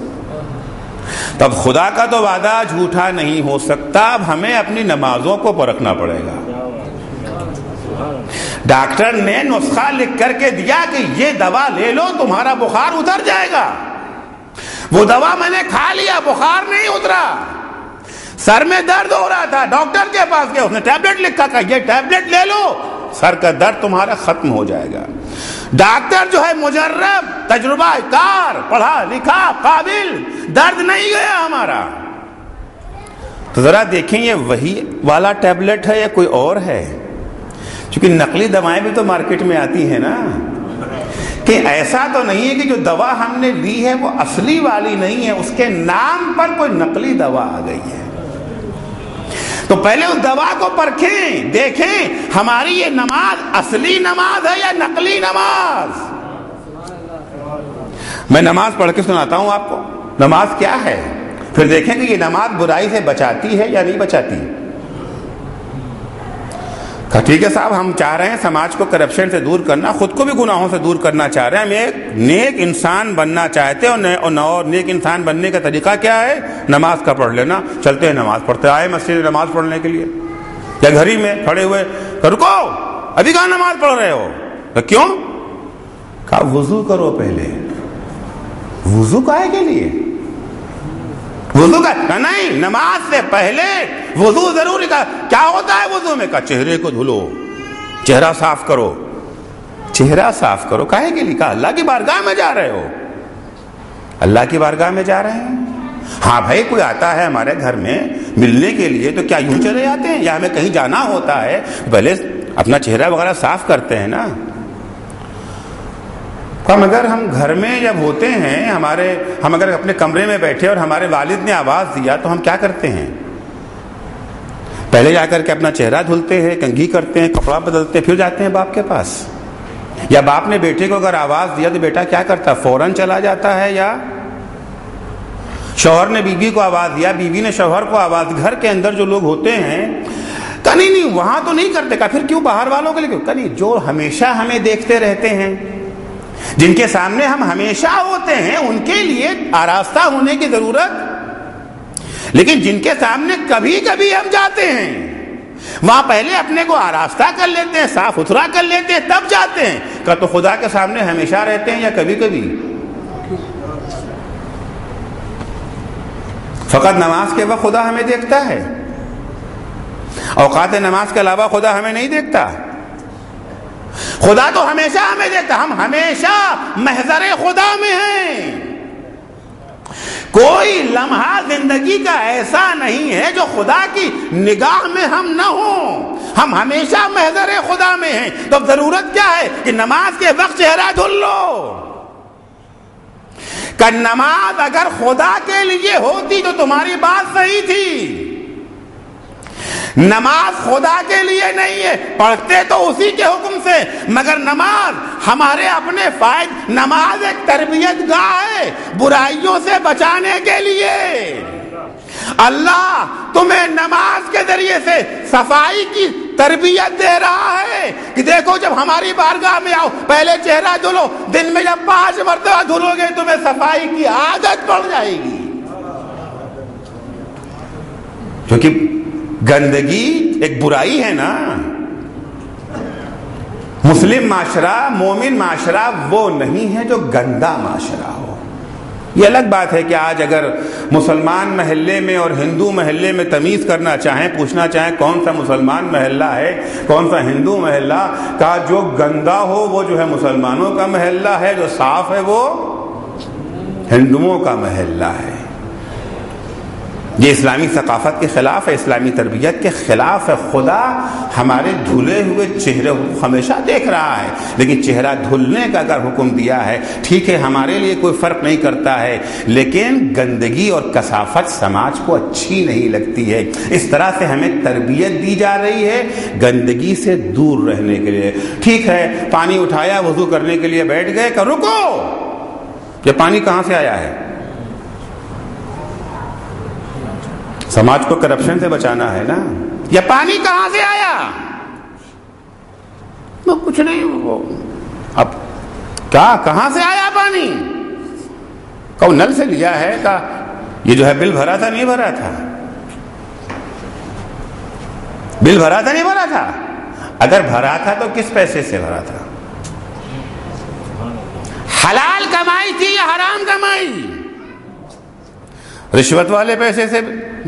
تب خدا کا تو وعدہ جھوٹا نہیں ہو سکتا، اب ہمیں اپنی نمازوں کو پرکھنا پڑے گا. ڈاکٹر نے نسخہ لکھ کر کے دیا کہ یہ دوا لے لو تمہارا بخار اتر جائے گا، وہ دوا میں نے کھا لیا، بخار نہیں اترا، سر میں درد ہو رہا تھا، ڈاکٹر کے پاس گیا، اس نے ٹیبلٹ لکھا کہ یہ ٹیبلٹ لے لو سر کا درد تمہارا ختم ہو جائے گا. ڈاکٹر جو ہے مجرب، تجربہ کار، پڑھا لکھا، قابل، درد نہیں گیا ہمارا. تو ذرا دیکھیں یہ وہی والا ٹیبلٹ ہے یا کوئی اور ہے؟ چونکہ نقلی دوائیں بھی تو مارکیٹ میں آتی ہیں نا، کہ ایسا تو نہیں ہے کہ جو دوا ہم نے لی ہے وہ اصلی والی نہیں ہے، اس کے نام پر کوئی نقلی دوا آ گئی ہے. تو پہلے اس دوا کو پرکھیں، دیکھیں ہماری یہ نماز اصلی نماز ہے یا نقلی نماز. میں نماز پڑھ کے سناتا ہوں آپ کو نماز کیا ہے، پھر دیکھیں کہ یہ نماز برائی سے بچاتی ہے یا نہیں بچاتی. ٹھیک ہے صاحب، ہم چاہ رہے ہیں سماج کو کرپشن سے دور کرنا، خود کو بھی گناہوں سے دور کرنا چاہ رہے ہیں، ہم ایک نیک انسان بننا چاہتے ہیں، اور نیک انسان بننے کا طریقہ کیا ہے؟ نماز کا پڑھ لینا. چلتے ہیں نماز پڑھتے، آئے مسجد میں نماز پڑھنے کے لیے یا گھر ہی میں کھڑے ہوئے، رکو ابھی کہاں نماز پڑھ رہے ہو؟ کیوں؟ کہا وضو کرو پہلے. وضو کائے کے لیے؟ وضو کا نہیں، نماز سے پہلے وضو ضروری. کا کیا ہوتا ہے وضو میں؟ کا چہرے کو دھلو، چہرہ صاف کرو. چہرہ صاف کرو کاہے کے لیے؟ کہا اللہ کی بارگاہ میں جا رہے ہو. اللہ کی بارگاہ میں جا رہے ہیں؟ ہاں بھائی، کوئی آتا ہے ہمارے گھر میں ملنے کے لیے تو کیا یوں چلے جاتے ہیں؟ یا ہمیں کہیں جانا ہوتا ہے پہلے اپنا چہرہ وغیرہ صاف کرتے ہیں نا. مگر ہم گھر میں جب ہوتے ہیں، ہم اگر اپنے کمرے میں بیٹھے اور ہمارے والد نے آواز دیا تو ہم کیا کرتے ہیں؟ پہلے جا کر کے اپنا چہرہ دھلتے ہیں، کنگھی کرتے ہیں، کپڑا بدلتے ہیں، پھر جاتے ہیں باپ کے پاس. یا باپ نے بیٹے کو اگر آواز دیا تو بیٹا کیا کرتا؟ فوراً چلا جاتا ہے. یا شوہر نے بیوی کو آواز دیا، بیوی نے شوہر کو آواز. گھر کے اندر جو لوگ ہوتے ہیں کہ نہیں وہاں تو نہیں کرتے. کا پھر کیوں باہر والوں کے لیے کیوں؟ کہ نہیں، جو ہمیشہ ہمیں دیکھتے رہتے ہیں، جن کے سامنے ہم ہمیشہ ہوتے ہیں، ان کے لیے آراستہ ہونے کی ضرورت. لیکن جن کے سامنے کبھی کبھی ہم جاتے ہیں وہاں پہلے اپنے کو آراستہ کر لیتے ہیں، صاف ستھرا کر لیتے ہیں، تب جاتے ہیں. کہ تو خدا کے سامنے ہمیشہ رہتے ہیں یا کبھی کبھی؟ فقط نماز کے وقت خدا ہمیں دیکھتا ہے، اوقات نماز کے علاوہ خدا ہمیں نہیں دیکھتا. خدا تو ہمیشہ ہمیں دیکھتا، ہم ہمیشہ محضر خدا میں ہیں. کوئی لمحہ زندگی کا ایسا نہیں ہے جو خدا کی نگاہ میں ہم نہ ہوں، ہم ہمیشہ محضر خدا میں ہیں. تو اب ضرورت کیا ہے کہ نماز کے وقت چہرہ دھل لو. کہ نماز اگر خدا کے لیے ہوتی تو تمہاری بات صحیح تھی. نماز خدا کے لیے نہیں ہے، پڑھتے تو اسی کے حکم سے، مگر نماز ہمارے اپنے فائدے. نماز ایک تربیت گاہ ہے برائیوں سے بچانے کے لیے. اللہ تمہیں نماز کے ذریعے سے صفائی کی تربیت دے رہا ہے کہ دیکھو جب ہماری بارگاہ میں آؤ پہلے چہرہ دھلو، دن میں جب 5 مرتبہ دھلو گے تمہیں صفائی کی عادت پڑ جائے گی. کیونکہ گندگی ایک برائی ہے نا. مسلم معاشرہ، مومن معاشرہ وہ نہیں ہے جو گندا معاشرہ ہو. یہ الگ بات ہے کہ آج اگر مسلمان محلے میں اور ہندو محلے میں تمیز کرنا چاہیں، پوچھنا چاہیں کون سا مسلمان محلہ ہے کون سا ہندو محلہ، کا جو گندا ہو وہ جو ہے مسلمانوں کا محلہ ہے، جو صاف ہے وہ ہندوؤں کا محلہ ہے. یہ اسلامی ثقافت کے خلاف ہے، اسلامی تربیت کے خلاف ہے. خدا ہمارے دھلے ہوئے چہرے ہمیشہ دیکھ رہا ہے، لیکن چہرہ دھلنے کا اگر حکم دیا ہے ٹھیک ہے، ہمارے لیے کوئی فرق نہیں کرتا ہے، لیکن گندگی اور کثافت سماج کو اچھی نہیں لگتی ہے. اس طرح سے ہمیں تربیت دی جا رہی ہے گندگی سے دور رہنے کے لیے. ٹھیک ہے، پانی اٹھایا، وضو کرنے کے لیے بیٹھ گئے کہ رکو، یہ پانی کہاں سے آیا ہے؟ سماج کو کرپشن سے بچانا ہے نا. یہ پانی کہاں سے آیا؟ وہ کچھ نہیں، وہ اب کیا کہاں سے آیا پانی؟ کہ نل سے لیا ہے، کہ یہ جو ہے بل بھرا تھا نہیں بھرا تھا؟ بل بھرا تھا نہیں بھرا تھا؟ اگر بھرا تھا تو کس پیسے سے بھرا تھا؟ حلال کمائی تھی یا حرام کمائی؟ رشوت والے پیسے سے،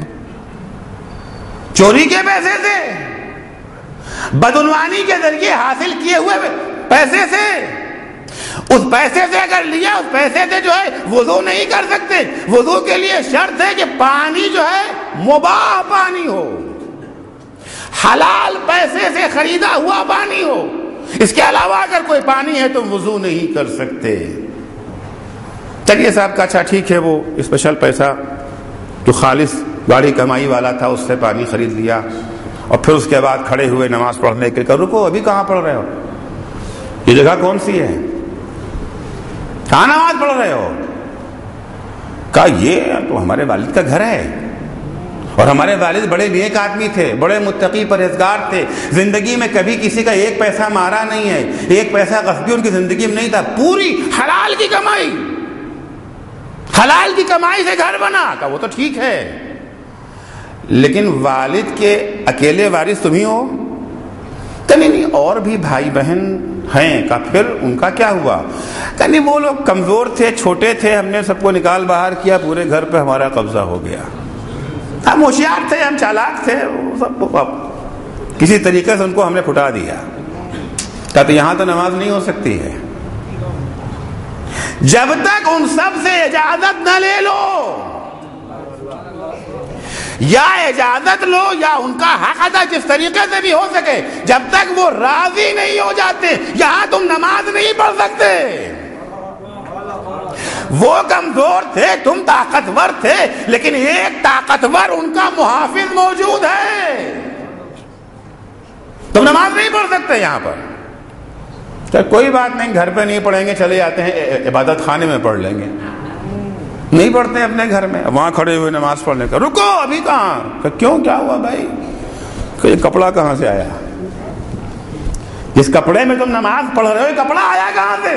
چوری کے پیسے سے، بدعنوانی کے ذریعے حاصل کیے ہوئے پیسے سے؟ اس پیسے سے اگر لیا، اس پیسے سے جو ہے وضو نہیں کر سکتے. وضو کے لیے شرط ہے کہ پانی جو ہے مباح پانی ہو، حلال پیسے سے خریدا ہوا پانی ہو. اس کے علاوہ اگر کوئی پانی ہے تو وضو نہیں کر سکتے. چلیے صاحب کا اچھا ٹھیک ہے، وہ اسپیشل پیسہ جو خالص گاڑی کمائی والا تھا اس سے پانی خرید لیا، اور پھر اس کے بعد کھڑے ہوئے نماز پڑھنے کے لیے. رکو، ابھی کہاں پڑھ رہے ہو؟ یہ جگہ کون سی ہے؟ کہاں نماز پڑھ رہے ہو؟ کہا یہ تو ہمارے والد کا گھر ہے، اور ہمارے والد بڑے نیک آدمی تھے، بڑے متقی پرہیزگار تھے، زندگی میں کبھی کسی کا ایک پیسہ مارا نہیں ہے، ایک پیسہ غصبی ان کی زندگی میں نہیں تھا، پوری حلال کی کمائی، حلال کی کمائی سے گھر بنا. کہا وہ تو ٹھیک ہے، لیکن والد کے اکیلے وارث تم ہی ہو؟ کہ نہیں، اور بھی بھائی بہن ہیں. کہ پھر ان کا کیا ہوا؟ کہ نہیں، وہ لوگ کمزور تھے، چھوٹے تھے، ہم نے سب کو نکال باہر کیا، پورے گھر پہ ہمارا قبضہ ہو گیا. ہم ہوشیار تھے، ہم چالاک تھے، سب کسی طریقے سے ان کو ہم نے پھٹا دیا. کہتے یہاں تو نماز نہیں ہو سکتی ہے جب تک ان سب سے اجازت نہ لے لو، یا اجازت لو یا ان کا حق ادا جس طریقے سے بھی ہو سکے. جب تک وہ راضی نہیں ہو جاتے یہاں تم نماز نہیں پڑھ سکتے. وہ کمزور تھے، تم طاقتور تھے، لیکن ایک طاقتور ان کا محافظ موجود ہے، تم نماز نہیں پڑھ سکتے یہاں پر. چل کوئی بات نہیں، گھر پہ نہیں پڑھیں گے، چلے جاتے ہیں عبادت خانے میں پڑھ لیں گے. نہیں پڑھتے اپنے گھر میں، وہاں کھڑے ہوئے نماز پڑھنے کا. رکو، ابھی کہاں؟ کیوں، کیا ہوا بھائی؟ کہ یہ کپڑا کہاں سے آیا؟ جس کپڑے میں تم نماز پڑھ رہے ہو، یہ کپڑا آیا کہاں سے؟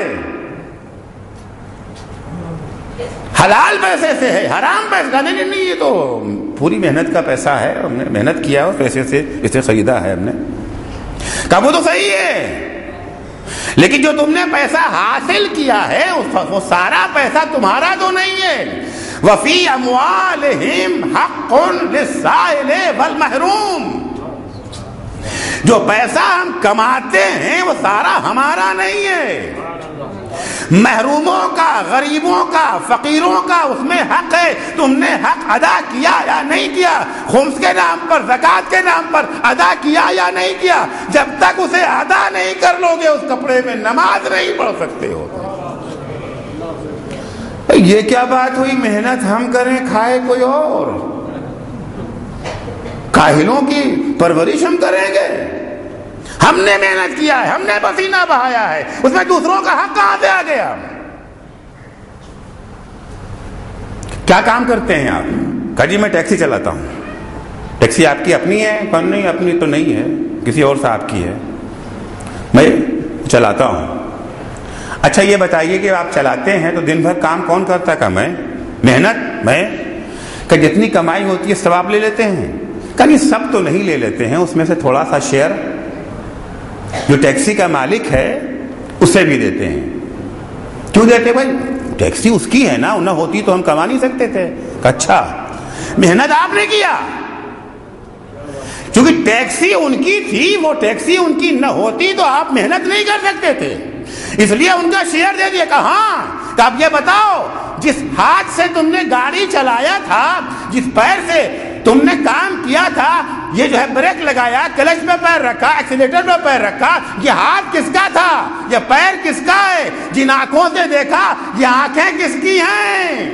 حلال پیسے سے ہے، حرام پیسے کا نہیں. یہ تو پوری محنت کا پیسہ ہے، ہم نے محنت کیا اور پیسے سے اسے خریدا ہے ہم نے. کہا وہ تو صحیح ہے، لیکن جو تم نے پیسہ حاصل کیا ہے وہ سارا پیسہ تمہارا تو نہیں ہے. وفی اموالہم حق للسائل والمحروم. جو پیسہ ہم کماتے ہیں وہ سارا ہمارا نہیں ہے، محروموں کا، غریبوں کا، فقیروں کا اس میں حق ہے. تم نے حق ادا کیا یا نہیں کیا؟ خمس کے نام پر، زکوٰۃ کے نام پر ادا کیا یا نہیں کیا؟ جب تک اسے ادا نہیں کر لو گے اس کپڑے میں نماز نہیں پڑھ سکتے ہو. یہ کیا بات ہوئی؟ محنت ہم کریں، کھائے کوئی اور، کاہلوں کی پرورش ہم کریں گے. ہم نے محنت کیا ہے، ہم نے پسینہ بہایا ہے، اس میں دوسروں کا حق کہاں سے آ گیا؟ کیا کام کرتے ہیں آپ؟ کہا جی میں ٹیکسی چلاتا ہوں. ٹیکسی آپ کی اپنی ہے؟ کہا نہیں، اپنی تو نہیں ہے، کسی اور صاحب کی ہے، میں چلاتا ہوں. اچھا یہ بتائیے کہ آپ چلاتے ہیں تو دن بھر کام کون کرتا؟ کہ میں. محنت میں. کہ جتنی کمائی ہوتی ہے ثواب لے لیتے ہیں؟ کہیں سب تو نہیں لے لیتے ہیں، اس میں سے تھوڑا سا شیئر جو ٹیکسی کا مالک ہے اسے بھی دیتے ہیں۔ کیوں دیتے بھائی؟ ٹیکسی اس کی ہے نا، نہ ہوتی تو ہم کما نہیں سکتے تھے۔ اچھا، محنت آپ نے کیا، کیونکہ ٹیکسی ان کی تھی، وہ ٹیکسی ان کی نہ ہوتی تو آپ محنت نہیں کر سکتے تھے، اس لیے ان کا شیئر دے دیا۔ کہاں؟ کہ اب یہ بتاؤ، جس ہاتھ سے تم نے گاڑی چلایا تھا، جس پیر سے تم نے کام کیا تھا، یہ جو ہے بریک لگایا، کلچ پہ پیر رکھا، ایکسیلیٹر پہ پیر رکھا، یہ ہاتھ کس کا تھا؟ یہ پیر کس کا ہے؟ جن آنکھوں سے دیکھا، یہ آنکھیں کس کی ہیں؟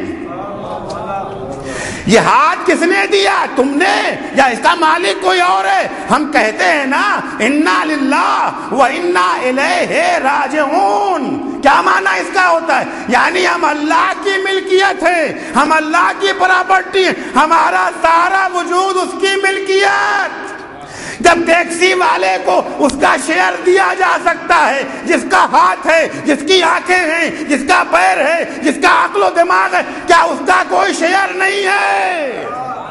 یہ ہاتھ کس نے دیا؟ تم نے یا اس کا مالک کوئی اور ہے؟ ہم کہتے ہیں نا انا للہ و انا الیہ راجعون۔ کیا معنی اس کا ہوتا ہے؟ یعنی ہم اللہ کی ملکیت ہے، ہم اللہ کی پراپرٹی ہیں، ہمارا سارا وجود اس کی ملکیت۔ جب ٹیکسی والے کو اس کا شیئر دیا جا سکتا ہے، جس کا ہاتھ ہے، جس کی آنکھیں ہیں، جس کا پیر ہے، جس کا عقل و دماغ ہے، کیا اس کا کوئی شیئر نہیں ہے؟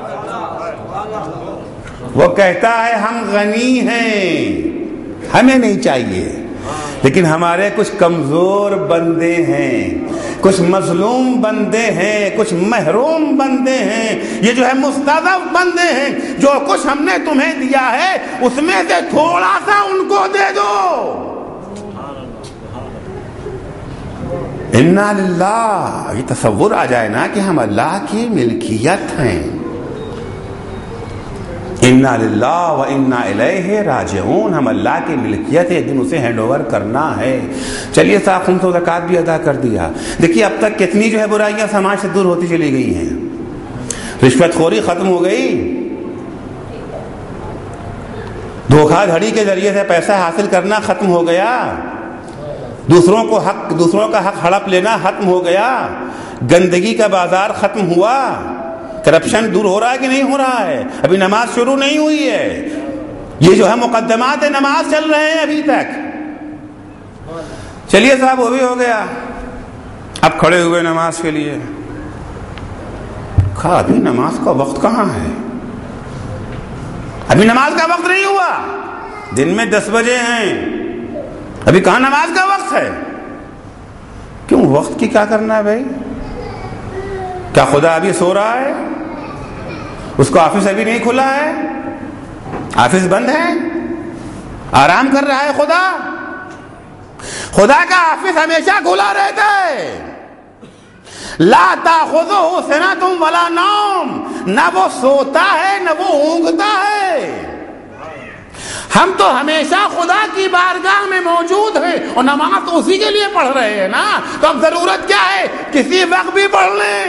وہ کہتا ہے ہم غنی ہیں، ہمیں نہیں چاہیے، لیکن ہمارے کچھ کمزور بندے ہیں، کچھ مظلوم بندے ہیں، کچھ محروم بندے ہیں، یہ جو ہے مستضعف بندے ہیں، جو کچھ ہم نے تمہیں دیا ہے اس میں سے تھوڑا سا ان کو دے دو۔ انا للہ، یہ تصور آ جائے نا کہ ہم اللہ کی ملکیت ہیں۔ انا للہ و انا الیہ راجعون، ہم اللہ کی ملکیت ہے، ایک دن اسے ہینڈ اوور کرنا ہے۔ چلیے صاحب، خمس و زکوٰۃ بھی ادا کر دیا۔ دیکھیے اب تک کتنی جو ہے برائیاں سماج سے دور ہوتی چلی گئی ہیں۔ رشوت خوری ختم ہو گئی، دھوکہ دھڑی کے ذریعے سے پیسہ حاصل کرنا ختم ہو گیا، دوسروں کا حق ہڑپ لینا ختم ہو گیا، گندگی کا بازار ختم ہوا، کرپشن دور ہو رہا ہے کہ نہیں ہو رہا ہے؟ ابھی نماز شروع نہیں ہوئی ہے، یہ جو ہے مقدمات نماز چل رہے ہیں ابھی تک۔ چلیے صاحب، وہ بھی ہو گیا، اب کھڑے ہوئے نماز کے لیے۔ کہا ابھی نماز کا وقت کہاں ہے؟ ابھی نماز کا وقت نہیں ہوا، دن میں 10 بجے ہیں، ابھی کہاں نماز کا وقت ہے؟ کیوں؟ وقت کی کیا کرنا ہے بھائی؟ کیا خدا ابھی سو رہا ہے؟ اس کا آفس ابھی نہیں کھلا ہے، آفس بند ہے، آرام کر رہا ہے خدا؟ خدا کا آفس ہمیشہ کھلا رہتا ہے۔ لا تاخذہ سنۃ ولا نوم، نہ وہ سوتا ہے نہ وہ اونگتا ہے۔ ہم تو ہمیشہ خدا کی بارگاہ میں موجود ہیں، اور نماز تو اسی کے لیے پڑھ رہے ہیں نا، تو اب ضرورت کیا ہے؟ کسی وقت بھی پڑھ لیں۔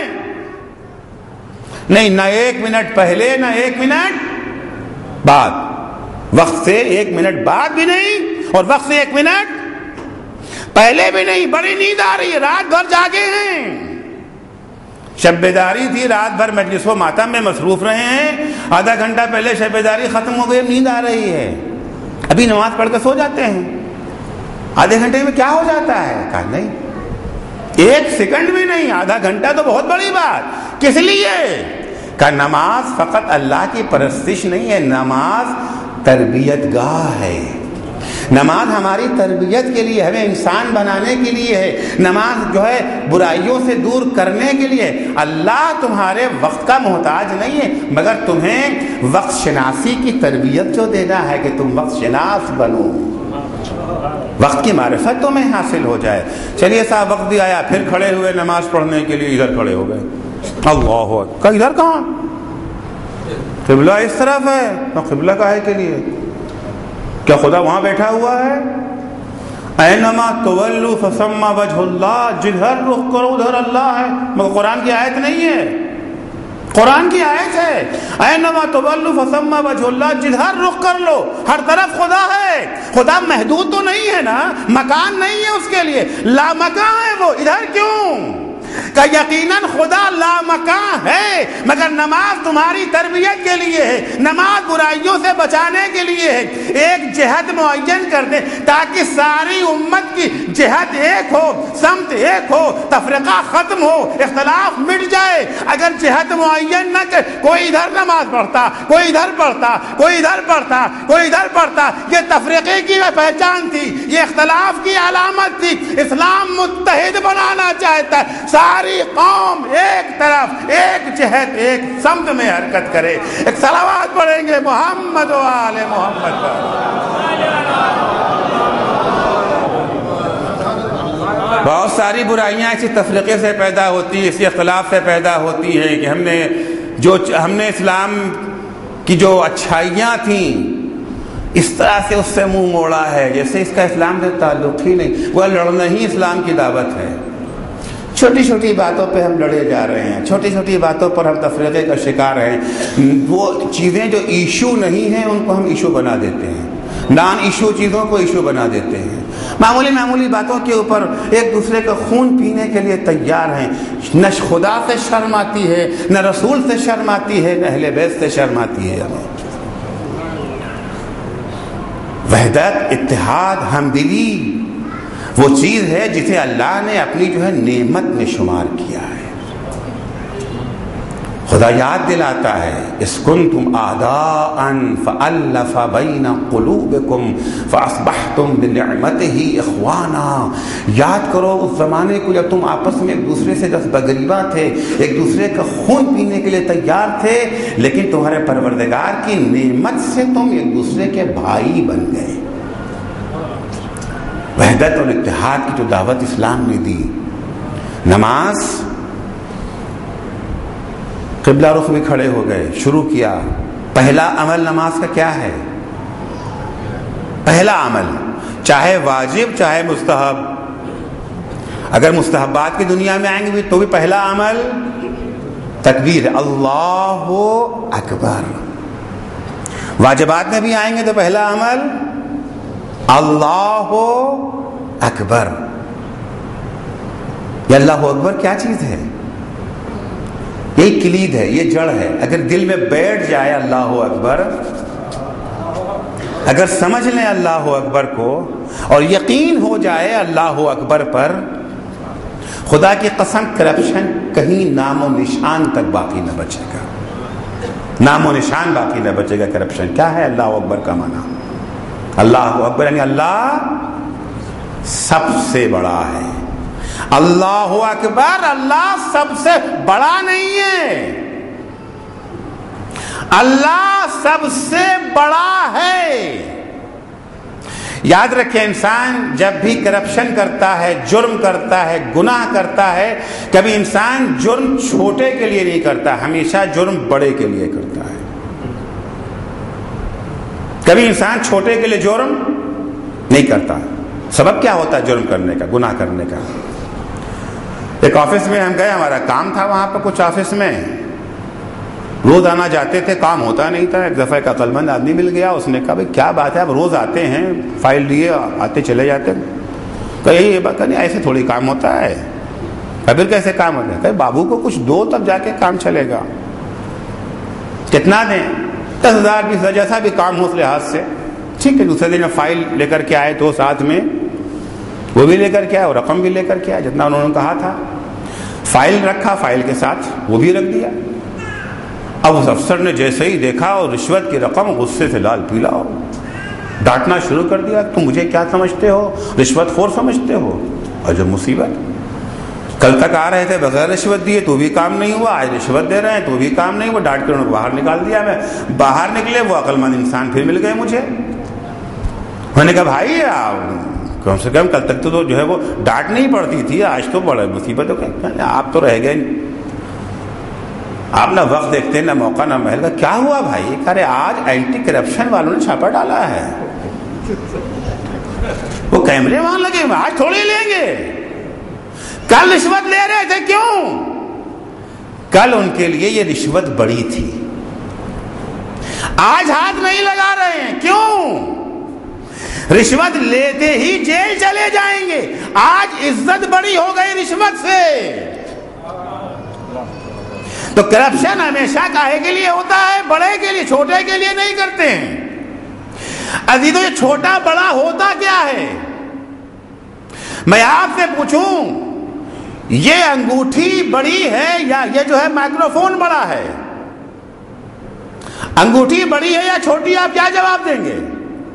نہیں، نہ 1 منٹ پہلے نہ 1 منٹ بعد، وقت سے 1 منٹ بعد بھی نہیں اور وقت سے 1 منٹ پہلے بھی نہیں۔ بڑی نیند آ رہی ہے، رات بھر جاگے ہیں، شب بیداری تھی، رات بھر مجلس و ماتم میں مصروف رہے ہیں، آدھا گھنٹہ پہلے شب بیداری ختم ہو گئی، نیند آ رہی ہے، ابھی نماز پڑھ کے سو جاتے ہیں، آدھے گھنٹے میں کیا ہو جاتا ہے؟ کہا نہیں، 1 سیکنڈ بھی نہیں، آدھا گھنٹہ تو بہت بڑی بات۔ کس لیے؟ کہ نماز فقط اللہ کی پرستش نہیں ہے، نماز تربیت گاہ ہے، نماز ہماری تربیت کے لیے، ہمیں انسان بنانے کے لیے ہے، نماز جو ہے برائیوں سے دور کرنے کے لیے۔ اللہ تمہارے وقت کا محتاج نہیں ہے، مگر تمہیں وقت شناسی کی تربیت جو دینا ہے کہ تم وقت شناس بنو، وقت کی معرفت تمہیں حاصل ہو جائے۔ چلیے صاحب، وقت بھی آیا، پھر کھڑے ہوئے نماز پڑھنے کے لیے، ادھر کھڑے ہو گئے، اللہ اکبر، ادھر کہاں؟ قبلہ اس طرف ہے، قبلہ کا ہے کے لیے کیا خدا وہاں بیٹھا ہوا ہے؟ اینما تولوا فثم وجہ اللہ، جدھر رخ کرو ادھر اللہ ہے، مگر قرآن کی آیت نہیں ہے، قرآن کی آیت ہے اینما تولوا فثم وجہ اللہ، جدھر رخ کر لو ہر طرف خدا ہے۔ خدا محدود تو نہیں ہے نا، مکان نہیں ہے اس کے لیے، لا مکان ہے وہ، ادھر کیوں؟ کہ یقیناً خدا لامکان ہے، مگر نماز تمہاری تربیت کے لیے ہے، نماز برائیوں سے بچانے کے لیے ہے۔ ایک جہت معین کر دے تاکہ ساری امت کی جہت ایک ہو، سمت ایک ہو، تفرقہ ختم ہو، اختلاف مٹ جائے۔ اگر جہت معین نہ کہ کوئی ادھر نماز پڑھتا، کوئی ادھر پڑھتا، کوئی ادھر پڑھتا، کوئی ادھر پڑھتا، یہ تفریقے کی پہچان تھی، یہ اختلاف کی علامت تھی۔ اسلام متحد بنانا چاہتا ہے، ساری قوم ایک طرف، ایک جہت، ایک سمت میں حرکت کرے۔ ایک صلوات پڑھیں گے محمد و آل محمد پر۔ بہت ساری برائیاں اسی تفریقے سے پیدا ہوتی ہیں، اسی اختلاف سے پیدا ہوتی ہیں کہ ہم نے اسلام کی جو اچھائیاں تھیں اس طرح سے اس سے منہ موڑا ہے جیسے اس کا اسلام سے تعلق ہی نہیں، وہ لڑنا ہی اسلام کی دعوت ہے۔ چھوٹی چھوٹی باتوں پہ ہم لڑے جا رہے ہیں، چھوٹی چھوٹی باتوں پر ہم تفریقے کا شکار ہیں۔ وہ چیزیں جو ایشو نہیں ہیں ان کو ہم ایشو بنا دیتے ہیں، نان ایشو چیزوں کو ایشو بنا دیتے ہیں۔ معمولی باتوں کے اوپر ایک دوسرے کا خون پینے کے لیے تیار ہیں۔ نہ خدا سے شرم آتی ہے، نہ رسول سے شرم آتی ہے، نہ اہل بیت سے شرم آتی ہے ہمیں۔ وحدت، اتحاد، ہمدلی وہ چیز ہے جسے اللہ نے اپنی نعمت میں شمار کیا ہے۔ خدا یاد دلاتا ہے، اِذْ كُنْتُمْ أَعْدَاءً فَأَلَّفَ بَيْنَ قُلُوبِكُمْ فَأَصْبَحْتُمْ بِنِعْمَتِهِ إِخْوَانًا۔ یاد کرو اس زمانے کو جب تم آپس میں ایک دوسرے سے دست بگریباں تھے، ایک دوسرے کا خون پینے کے لیے تیار تھے، لیکن تمہارے پروردگار کی نعمت سے تم ایک دوسرے کے بھائی بن گئے۔ وحدت اور اتحاد کی جو دعوت اسلام نے دی، نماز، قبلہ رخ بھی کھڑے ہو گئے، شروع کیا۔ پہلا عمل نماز کا کیا ہے؟ پہلا عمل، چاہے واجب چاہے مستحب، اگر مستحبات کی دنیا میں آئیں گے تو بھی پہلا عمل تکبیر، اللہ اکبر۔ واجبات میں بھی آئیں گے تو پہلا عمل اللہ اکبر۔ یہ اللہ اکبر کیا چیز ہے؟ یہ کلید ہے، یہ جڑ ہے۔ اگر دل میں بیٹھ جائے اللہ اکبر، اگر سمجھ لیں اللہ اکبر کو اور یقین ہو جائے اللہ اکبر پر، خدا کی قسم کرپشن کہیں نام و نشان تک باقی نہ بچے گا، نام و نشان باقی نہ بچے گا۔ کرپشن کیا ہے؟ اللہ اکبر کا معنی، اللہ اکبر یعنی اللہ سب سے بڑا ہے۔ اللہ اکبر، اللہ سب سے بڑا نہیں ہے، اللہ سب سے بڑا ہے۔ یاد رکھیں، انسان جب بھی کرپشن کرتا ہے، جرم کرتا ہے، گناہ کرتا ہے، کبھی انسان جرم چھوٹے کے لیے نہیں کرتا، ہمیشہ جرم بڑے کے لیے کرتا ہے۔ کبھی انسان چھوٹے کے لیے جرم نہیں کرتا۔ سبب کیا ہوتا ہے جرم کرنے کا، گناہ کرنے کا؟ ایک آفس میں ہم گئے، ہمارا کام تھا وہاں پہ کچھ آفس میں، روز آنا جاتے تھے، کام ہوتا نہیں تھا۔ ایک دفعہ ایک عقل مند آدمی مل گیا، اس نے کہا بھائی کیا بات ہے، آپ روز آتے ہیں، فائل لیے آتے چلے جاتے؟ کہ یہ بات نہیں، ایسے تھوڑی کام ہوتا ہے۔ پھر کیسے کام ہوتا ہے؟ کہ بابو کو کچھ دو تب جا کے کام چلے گا۔ کتنا دیں؟ 10,000 20,000 جیسا بھی کام ہو اس لحاظ سے۔ ٹھیک ہے، دوسرے دن میں فائل لے کر کے آئے تو ساتھ میں وہ بھی لے کر کے آئے اور رقم بھی لے کر کے آئے، جتنا انہوں نے کہا تھا۔ فائل رکھا، فائل کے ساتھ وہ بھی رکھ دیا۔ اب اس افسر نے جیسے ہی دیکھا اور رشوت کی رقم، غصے سے لال پیلا ہو، ڈانٹنا شروع کر دیا، تم مجھے کیا سمجھتے ہو، رشوت خور سمجھتے ہو؟ اور جو مصیبت، کل تک آ رہے تھے بغیر رشوت دیے تو بھی کام نہیں ہوا، آج رشوت دے رہے ہیں تو بھی کام نہیں ہوا، ڈانٹ کر انہوں کو باہر نکال دیا۔ میں باہر نکلے، وہ عقل مند انسان پھر مل گئے مجھے۔ میں نے کہا بھائی کم سے کم کل تک تو جو ہے وہ ڈانٹ نہیں پڑتی تھی، آج تو بڑا مصیبت ہو گئی، آپ تو رہ گئے، آپ نہ وقت دیکھتے نہ موقع نہ محل کا۔ کیا ہوا بھائی؟ ارے آج اینٹی کرپشن والوں نے چھاپا ڈالا ہے، وہ کیمرے وہاں لگے، آج تھوڑی لیں گے، کل رشوت لے رہے تھے، کیوں؟ کل ان کے لیے یہ رشوت بڑی تھی، آج ہاتھ نہیں لگا رہے ہیں، کیوں؟ رشوت لیتے ہی جیل چلے جائیں گے، آج عزت بڑی ہو گئی رشوت سے، تو کرپشن ہمیشہ کاہے کے لیے ہوتا ہے؟ بڑے کے لیے، چھوٹے کے لیے نہیں کرتے ہیں۔ عزیزو یہ چھوٹا بڑا ہوتا کیا ہے؟ میں آپ سے پوچھوں یہ انگوٹھی بڑی ہے یا یہ جو ہے مائکروفون بڑا ہے؟ انگوٹھی بڑی ہے یا چھوٹی؟ آپ کیا جواب دیں گے؟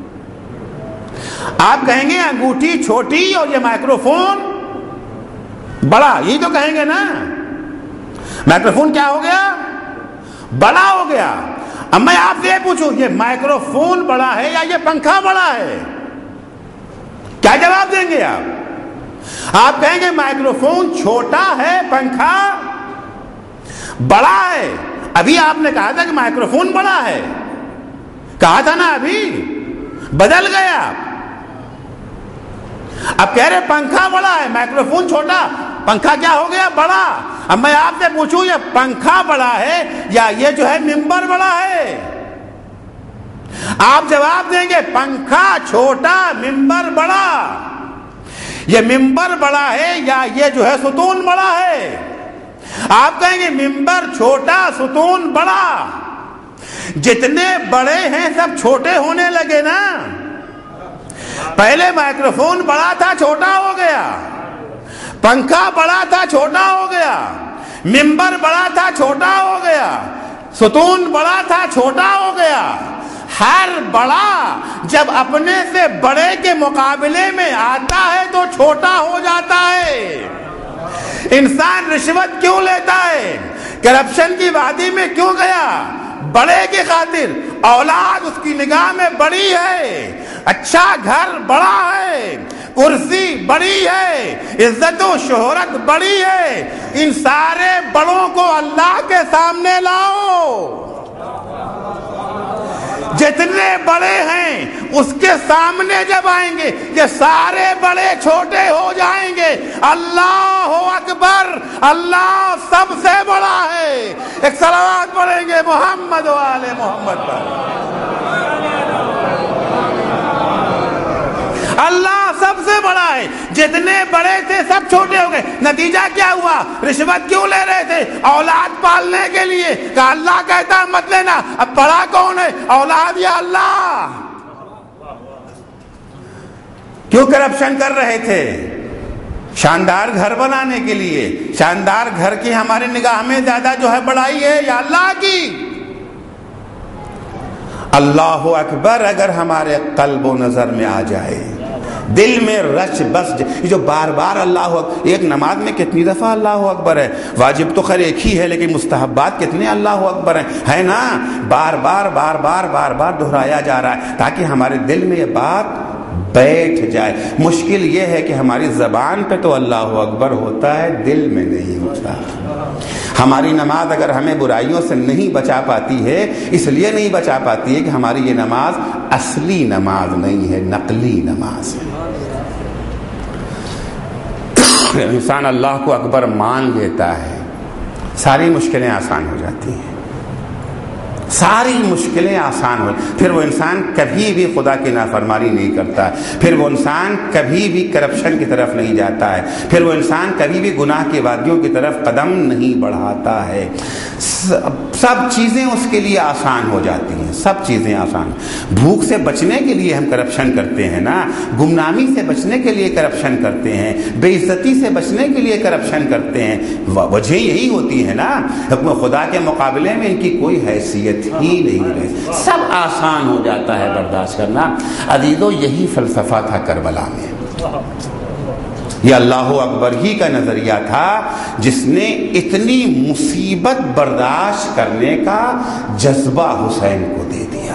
آپ کہیں گے انگوٹھی چھوٹی اور یہ مائکروفون بڑا، یہی تو کہیں گے نا۔ مائکروفون کیا ہو گیا؟ بڑا ہو گیا۔ اب میں آپ سے یہ پوچھوں یہ مائکروفون بڑا ہے یا یہ پنکھا بڑا ہے؟ کیا جواب دیں گے آپ؟ آپ کہیں گے مائکروفون چھوٹا ہے، پنکھا بڑا ہے۔ ابھی آپ نے کہا تھا کہ مائکروفون بڑا ہے، کہا تھا نا، ابھی بدل گیا۔ اب کہہ رہے پنکھا بڑا ہے، مائکروفون چھوٹا، پنکھا کیا ہو گیا؟ بڑا۔ اب میں آپ سے پوچھوں یہ پنکھا بڑا ہے یا یہ جو ہے ممبر بڑا ہے؟ آپ جواب دیں گے پنکھا چھوٹا، ممبر بڑا۔ یہ ممبر بڑا ہے یا یہ جو ہے ستون بڑا ہے؟ آپ کہیں گے ممبر چھوٹا، ستون بڑا۔ جتنے بڑے ہیں سب چھوٹے ہونے لگے نا۔ پہلے مائکروفون بڑا تھا، چھوٹا ہو گیا۔ پنکھا بڑا تھا، چھوٹا ہو گیا۔ ممبر بڑا تھا، چھوٹا ہو گیا۔ ستون بڑا تھا، چھوٹا ہو گیا۔ ہر بڑا جب اپنے سے بڑے کے مقابلے میں آتا ہے تو چھوٹا ہو جاتا ہے۔ انسان رشوت کیوں لیتا ہے؟ کرپشن کی وادی میں کیوں گیا؟ بڑے کی خاطر۔ اولاد اس کی نگاہ میں بڑی ہے، اچھا گھر بڑا ہے، کرسی بڑی ہے، عزت و شہرت بڑی ہے۔ ان سارے بڑوں کو اللہ کے سامنے لاؤ۔ جتنے بڑے ہیں اس کے سامنے جب آئیں گے یہ سارے بڑے چھوٹے ہو جائیں گے۔ اللہ اکبر، اللہ سب سے بڑا ہے۔ ایک صلوات پڑھیں گے محمد و آل محمد پر۔ اللہ سب سے بڑا ہے۔ جتنے بڑے تھے سب چھوٹے ہو گئے۔ نتیجہ کیا ہوا؟ رشوت کیوں لے رہے تھے؟ اولاد پالنے کے لیے، کہ اللہ کہتا مت لینا۔ اب بڑا کون ہے، اولاد یا اللہ؟ کیوں کرپشن کر رہے تھے؟ شاندار گھر بنانے کے لیے۔ شاندار گھر کی ہماری نگاہ میں زیادہ جو ہے بڑائی ہے یا اللہ کی؟ اللہ اکبر اگر ہمارے قلب و نظر میں آ جائے، دل میں رچ بس، یہ جو بار بار اللہ اکبر، ایک نماز میں کتنی دفعہ اللہ اکبر ہے؟ واجب تو خیر ایک ہی ہے لیکن مستحبات کتنے اللہ اکبر ہیں، ہے نا؟ بار بار بار بار بار بار دہرایا جا رہا ہے تاکہ ہمارے دل میں یہ بات بیٹھ جائے۔ مشکل یہ ہے کہ ہماری زبان پہ تو اللہ اکبر ہوتا ہے، دل میں نہیں ہوتا۔ ہماری نماز اگر ہمیں برائیوں سے نہیں بچا پاتی ہے، اس لیے نہیں بچا پاتی ہے کہ ہماری یہ نماز اصلی نماز نہیں ہے، نقلی نماز ہے۔ انسان اللہ کو اکبر مان لیتا ہے، ساری مشکلیں آسان ہو جاتی ہیں، ساری مشکلیں آسان ہو، پھر وہ انسان کبھی بھی خدا کی نافرمانی نہیں کرتا، پھر وہ انسان کبھی بھی کرپشن کی طرف نہیں جاتا ہے، پھر وہ انسان کبھی بھی گناہ کی وادیوں کی طرف قدم نہیں بڑھاتا ہے۔ سب چیزیں اس کے لیے آسان ہو جاتی ہیں، سب چیزیں آسان۔ بھوک سے بچنے کے لیے ہم کرپشن کرتے ہیں نا، گمنامی سے بچنے کے لیے کرپشن کرتے ہیں، بے عزتی سے بچنے کے لیے کرپشن کرتے ہیں، وجہ یہی ہوتی ہے نا، حکم خدا کے مقابلے میں ان کی کوئی حیثیت ہی نہیں رہی، سب آسان ہو جاتا ہے برداشت کرنا۔ عزیزو یہی فلسفہ تھا کربلا میں، یہ اللہ اکبر ہی کا نظریہ تھا جس نے اتنی مصیبت برداشت کرنے کا جذبہ حسین کو دے دیا۔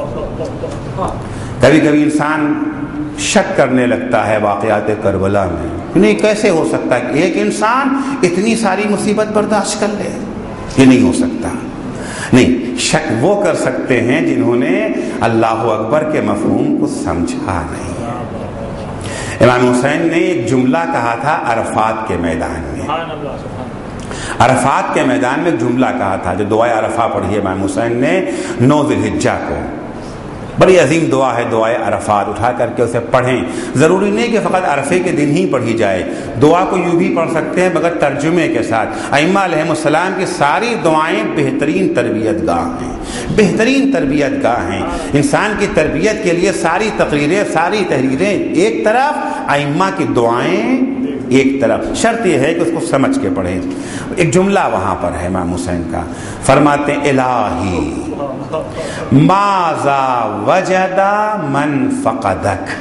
کبھی کبھی انسان شک کرنے لگتا ہے واقعات کربلا میں، نہیں کیسے ہو سکتا ہے کہ ایک انسان اتنی ساری مصیبت برداشت کر لے؟ یہ نہیں ہو سکتا۔ نہیں، شک وہ کر سکتے ہیں جنہوں نے اللہ اکبر کے مفہوم کو سمجھا نہیں۔ امام حسین نے ایک جملہ کہا تھا عرفات کے میدان میں، عرفات کے میدان میں ایک جملہ کہا تھا، جو دعائے عرفہ پڑھی ہے امام حسین نے 9 ذی الحجہ کو، بڑی عظیم دعا ہے دعائے عرفات، اٹھا کر کے اسے پڑھیں. ضروری نہیں کہ فقط عرفے کے دن ہی پڑھی جائے، دعا کو یوں بھی پڑھ سکتے ہیں مگر ترجمے کے ساتھ. ائمہ علیہ السلام کی ساری دعائیں بہترین تربیت گاہ ہیں، بہترین تربیت گاہ ہیں. انسان کی تربیت کے لیے ساری تقریریں، ساری تحریریں ایک طرف، ائمہ کی دعائیں ایک طرف. شرط یہ ہے کہ اس کو سمجھ کے پڑھیں. ایک جملہ وہاں پر ہے امام حسین کا، فرماتے ہیں الہی ماذا وجد من فقدک،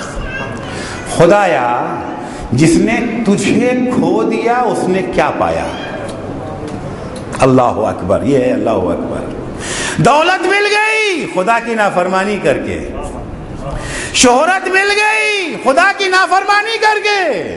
خدایا جس نے تجھے کھو دیا اس نے کیا پایا. اللہ اکبر، یہ ہے اللہ اکبر. دولت مل گئی خدا کی نافرمانی کر کے، شہرت مل گئی خدا کی نافرمانی کر کے،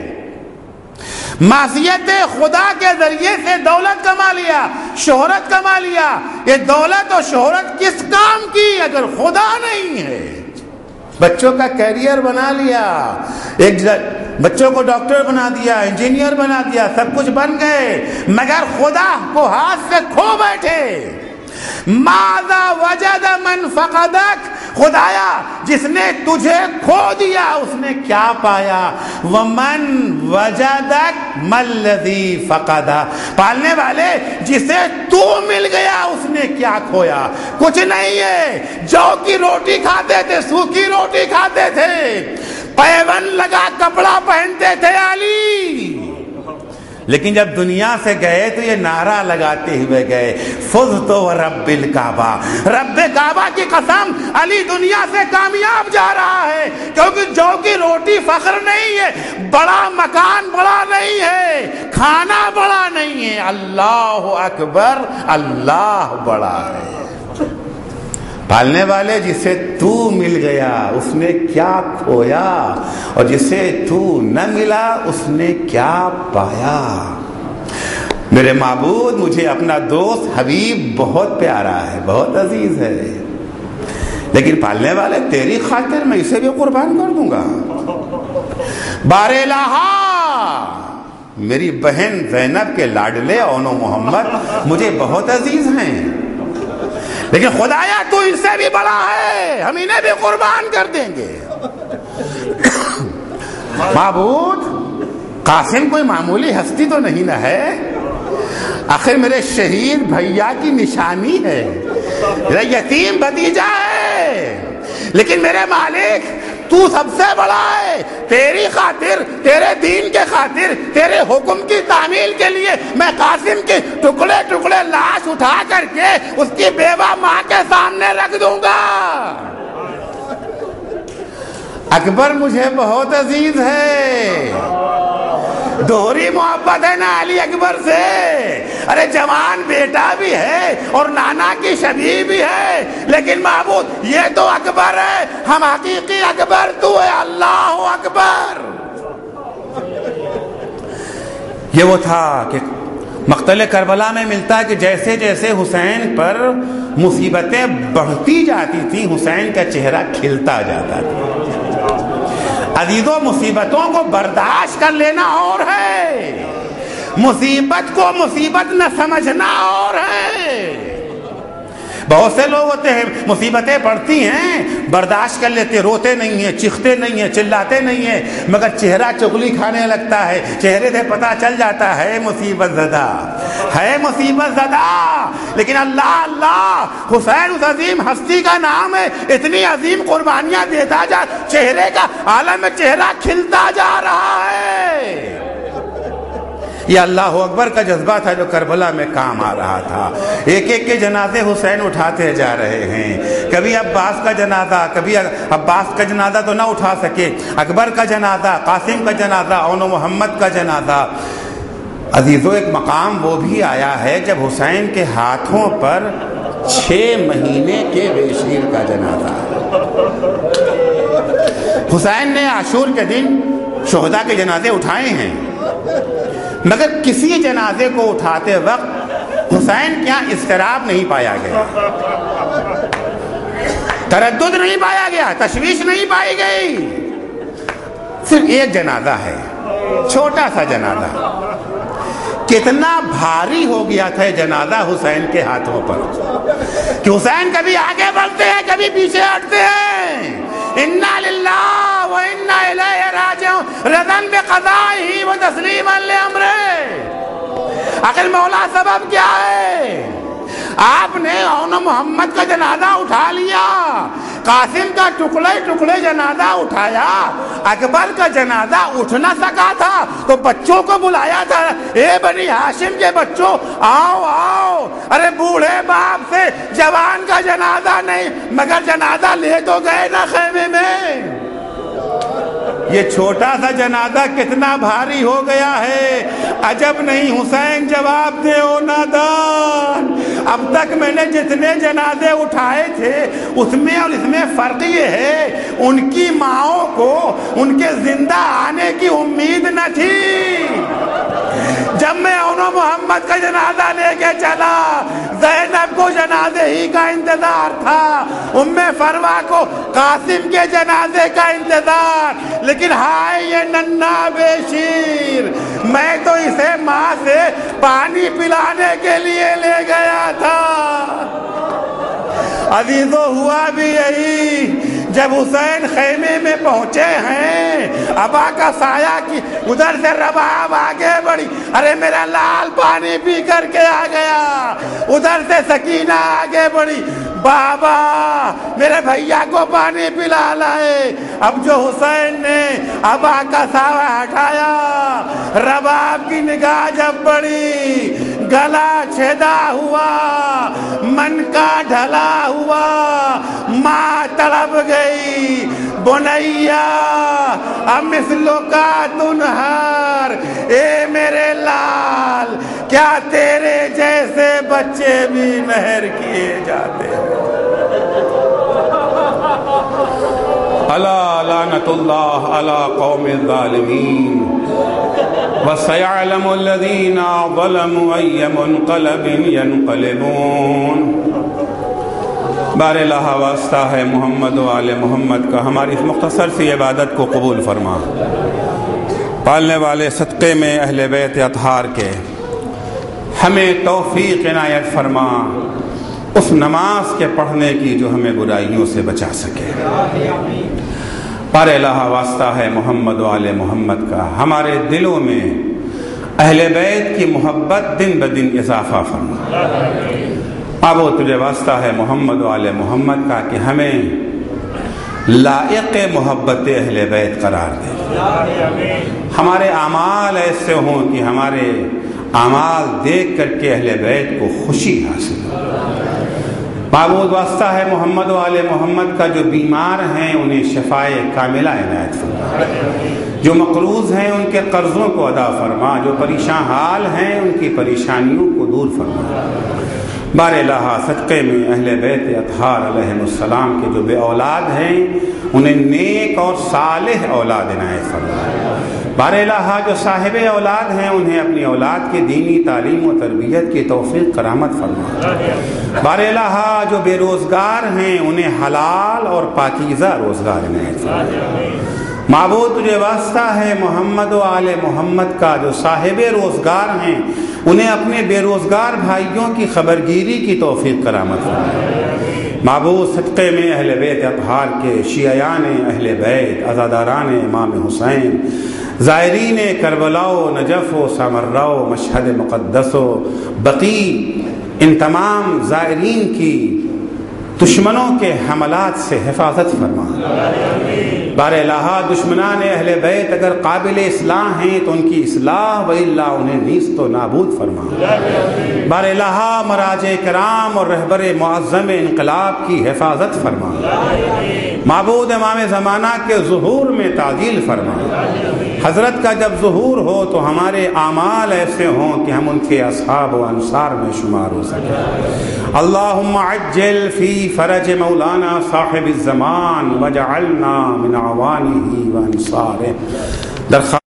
معصیت خدا کے ذریعے سے دولت کما لیا، شہرت کما لیا. یہ دولت اور شہرت کس کام کی اگر خدا نہیں ہے؟ بچوں کا کیریئر بنا لیا، ایک بچوں کو ڈاکٹر بنا دیا، انجینئر بنا دیا، سب کچھ بن گئے، مگر خدا کو ہاتھ سے کھو بیٹھے. ماذا وجد من فقدک، خدایا جس نے تجھے کھو دیا اس نے کیا پایا. ومن وجدک ملذی فقدا، پالنے والے جسے تو مل گیا اس نے کیا کھویا. کچھ نہیں ہے، جو کی روٹی کھاتے تھے، سوکھی روٹی کھاتے تھے، پیون لگا کپڑا پہنتے تھے علی، لیکن جب دنیا سے گئے تو یہ نعرہ لگاتے ہوئے گئے فزت ورب الکعبہ، رب کعبہ کی قسم علی دنیا سے کامیاب جا رہا ہے، کیونکہ جو کی روٹی فخر نہیں ہے، بڑا مکان بڑا نہیں ہے، کھانا بڑا نہیں ہے، اللہ اکبر، اللہ بڑا ہے. پالنے والے جسے تو مل گیا اس نے کیا کھویا، اور جسے تو نہ ملا اس نے کیا پایا. میرے معبود مجھے اپنا دوست حبیب بہت پیارا ہے، بہت عزیز ہے، لیکن پالنے والے تیری خاطر میں اسے بھی قربان کر دوں گا. بار الہا میری بہن زینب کے لاڈلے اونو محمد مجھے بہت عزیز ہیں، لیکن خدایا تو ان سے بھی بڑا ہے، ہم انہیں بھی قربان کر دیں گے. معبود قاسم کوئی معمولی ہستی تو نہیں نہ ہے، آخر میرے شہید بھیا کی نشانی ہے، میرا یتیم بھتیجا ہے، لیکن میرے مالک تو سب سے بڑا ہے. تیری خاطر، تیرے دین کے خاطر، تیرے حکم کی تعمیل کے لیے میں قاسم کے ٹکڑے ٹکڑے لاش اٹھا کر کے اس کی بیوہ ماں کے سامنے رکھ دوں گا. اکبر مجھے بہت عزیز ہے، دوہری محبت ہے نا علی اکبر سے. ارے جوان بیٹا بھی ہے اور نانا کی شبیہ بھی ہے، لیکن معبود یہ تو اکبر ہے، ہم حقیقی اکبر تو ہے. اللہ اکبر. یہ وہ تھا کہ مقتل کربلا میں ملتا ہے کہ جیسے جیسے حسین پر مصیبتیں بڑھتی جاتی تھیں حسین کا چہرہ کھلتا جاتا تھا. عزیزوں مصیبتوں کو برداشت کر لینا اور ہے، مصیبت کو مصیبت نہ سمجھنا اور ہے. بہت سے لوگ ہوتے ہیں مصیبتیں پڑتی ہیں برداشت کر لیتے، روتے نہیں ہیں، چیختے نہیں ہیں، چلاتے نہیں ہیں، مگر چہرہ چغلی کھانے لگتا ہے، چہرے سے پتہ چل جاتا ہے مصیبت زدہ ہے، مصیبت زدہ. لیکن اللہ اللہ، حسین اس عظیم ہستی کا نام ہے، اتنی عظیم قربانیاں دیتا جا، چہرے کا عالم میں چہرہ کھلتا جا رہا ہے. یہ اللہ اکبر کا جذبہ تھا جو کربلا میں کام آ رہا تھا. ایک ایک کے جنازے حسین اٹھاتے جا رہے ہیں، کبھی عباس کا جنازہ، کبھی عباس کا جنازہ تو نہ اٹھا سکے، اکبر کا جنازہ، قاسم کا جنازہ، اونو محمد کا جنازہ. عزیزو ایک مقام وہ بھی آیا ہے جب حسین کے ہاتھوں پر 6 مہینے کے بے شیر کا جنازہ. حسین نے عاشور کے دن شہداء کے جنازے اٹھائے ہیں، مگر کسی جنازے کو اٹھاتے وقت حسین کیا اضطراب نہیں پایا گیا، تردد نہیں پایا گیا، تشویش نہیں پائی گئی. صرف ایک جنازہ ہے، چھوٹا سا جنازہ، کتنا بھاری ہو گیا تھا جنازہ حسین کے ہاتھوں پر کہ حسین کبھی آگے بڑھتے ہیں، بھی پیچھے ہٹتے ہیں. انا للہ و انا الیہ راجعون رضا بقضائہ و تسلیما لامرہ. آخر مولا سبب کیا ہے؟ آپ نے اون محمد کا جنازہ اٹھا لیا، قاسم کا ٹکڑے ٹکڑے جنازہ اٹھایا، اکبر کا جنازہ اٹھ نہ سکا تھا تو بچوں کو بلایا تھا، اے بنی ہاشم کے بچوں آؤ آؤ. ارے بوڑھے باپ سے جوان کا جنازہ نہیں، مگر جنازہ لے تو گئے نا خیمے میں. یہ چھوٹا سا جنازہ کتنا بھاری ہو گیا ہے. عجب نہیں حسین جواب دے او نادان. اب تک میں نے جتنے جنازے اٹھائے تھے اس میں اور اس میں فرق یہ ہے ان کی ماؤں کو ان کے زندہ آنے کی امید نہ تھی. جب میں انہوں محمد کا جنازہ لے کے چلا، زینب کو جنازے ہی کا انتظار تھا، ام فروا کو قاسم کے جنازے کا انتظار. لیکن ہائے یہ ننھا بے شیر، میں تو اسے ماں سے پانی پلانے کے لیے لے گیا تھا. عزیزو ہوا بھی یہی. جب حسین خیمے میں پہنچے ہیں، ابا کا سایہ کی ادھر سے رباب آگے بڑھی، ارے میرا لال پانی پی کر کے آ گیا. ادھر سے سکینہ آگے بڑھی، بابا میرے بھیا کو پانی پلا لائے. اب جو حسین نے ابا کا سایہ ہٹایا، رباب کی نگاہ جب بڑھی، گلا چھیدا ہوا، من کا ڈھلا ہوا، ماں تڑپ گئی. بنیا امثلو کا تنہر، اے میرے لال کیا تیرے جیسے بچے بھی نہر کیے جاتے ہیں. الا لعنت اللہ علی قوم الظالمین وسيعلم الذين ظلموا أي منقلب ينقلبون. بار الہ واسطہ ہے محمد و آل محمد کا ہماری اس مختصر سی عبادت کو قبول فرما. پالنے والے صدقے میں اہل بیت اطہار کے ہمیں توفیق عنایت فرما اس نماز کے پڑھنے کی جو ہمیں برائیوں سے بچا سکے. بار الہ واسطہ ہے محمد و آل محمد کا ہمارے دلوں میں اہل بیت کی محبت دن بدن اضافہ فرما. آبو تجھے واسطہ ہے محمد و آل محمد کا کہ ہمیں لائق محبت اہل بیت قرار دے. ہمارے اعمال ایسے ہوں کہ ہمارے اعمال دیکھ کر کے اہل بیت کو خوشی حاصل ہو. معبود واسطہ ہے محمد و آل محمد کا جو بیمار ہیں انہیں شفائے کاملہ عنایت فرما. جو مقروض ہیں ان کے قرضوں کو ادا فرما. جو پریشان حال ہیں ان کی پریشانیوں کو دور فرما. بار الہ صدقے میں اہل بیت اطہار علیہ السلام کے جو بے اولاد ہیں انہیں نیک اور صالح اولاد عنایت فرما. بار الہ جو صاحب اولاد ہیں انہیں اپنی اولاد کی دینی تعلیم و تربیت کی توفیق کرامت فرما. بار الہ جو بے روزگار ہیں انہیں حلال اور پاکیزہ روزگار عنایت فرما. معبود تجھے واسطہ ہے محمد و آل محمد کا جو صاحب روزگار ہیں انہیں اپنے بے روزگار بھائیوں کی خبرگیری کی توفیق کرامت فرما. معبود صدقے میں اہل بیت اطہار کے شیعیان اہل بیت، عزاداران امام حسین، زائرین کربلا و نجف و سامرہ و مشہد مقدس و بقیع، ان تمام زائرین کی دشمنوں کے حملات سے حفاظت فرما. بار الہ دشمنان اہل بیت اگر قابل اصلاح ہیں تو ان کی اصلاح و الا انہیں نیست و نابود فرما. بار الہ مراجع کرام اور رہبر معظم انقلاب کی حفاظت فرما. معبود امام زمانہ کے ظہور میں تعجیل فرما. حضرت کا جب ظہور ہو تو ہمارے اعمال ایسے ہوں کہ ہم ان کے اصحاب و انصار میں شمار ہو سکیں. اللہم عجل فی فرج مولانا صاحب الزمان وجعلنا من اعوانہ و انصارہ.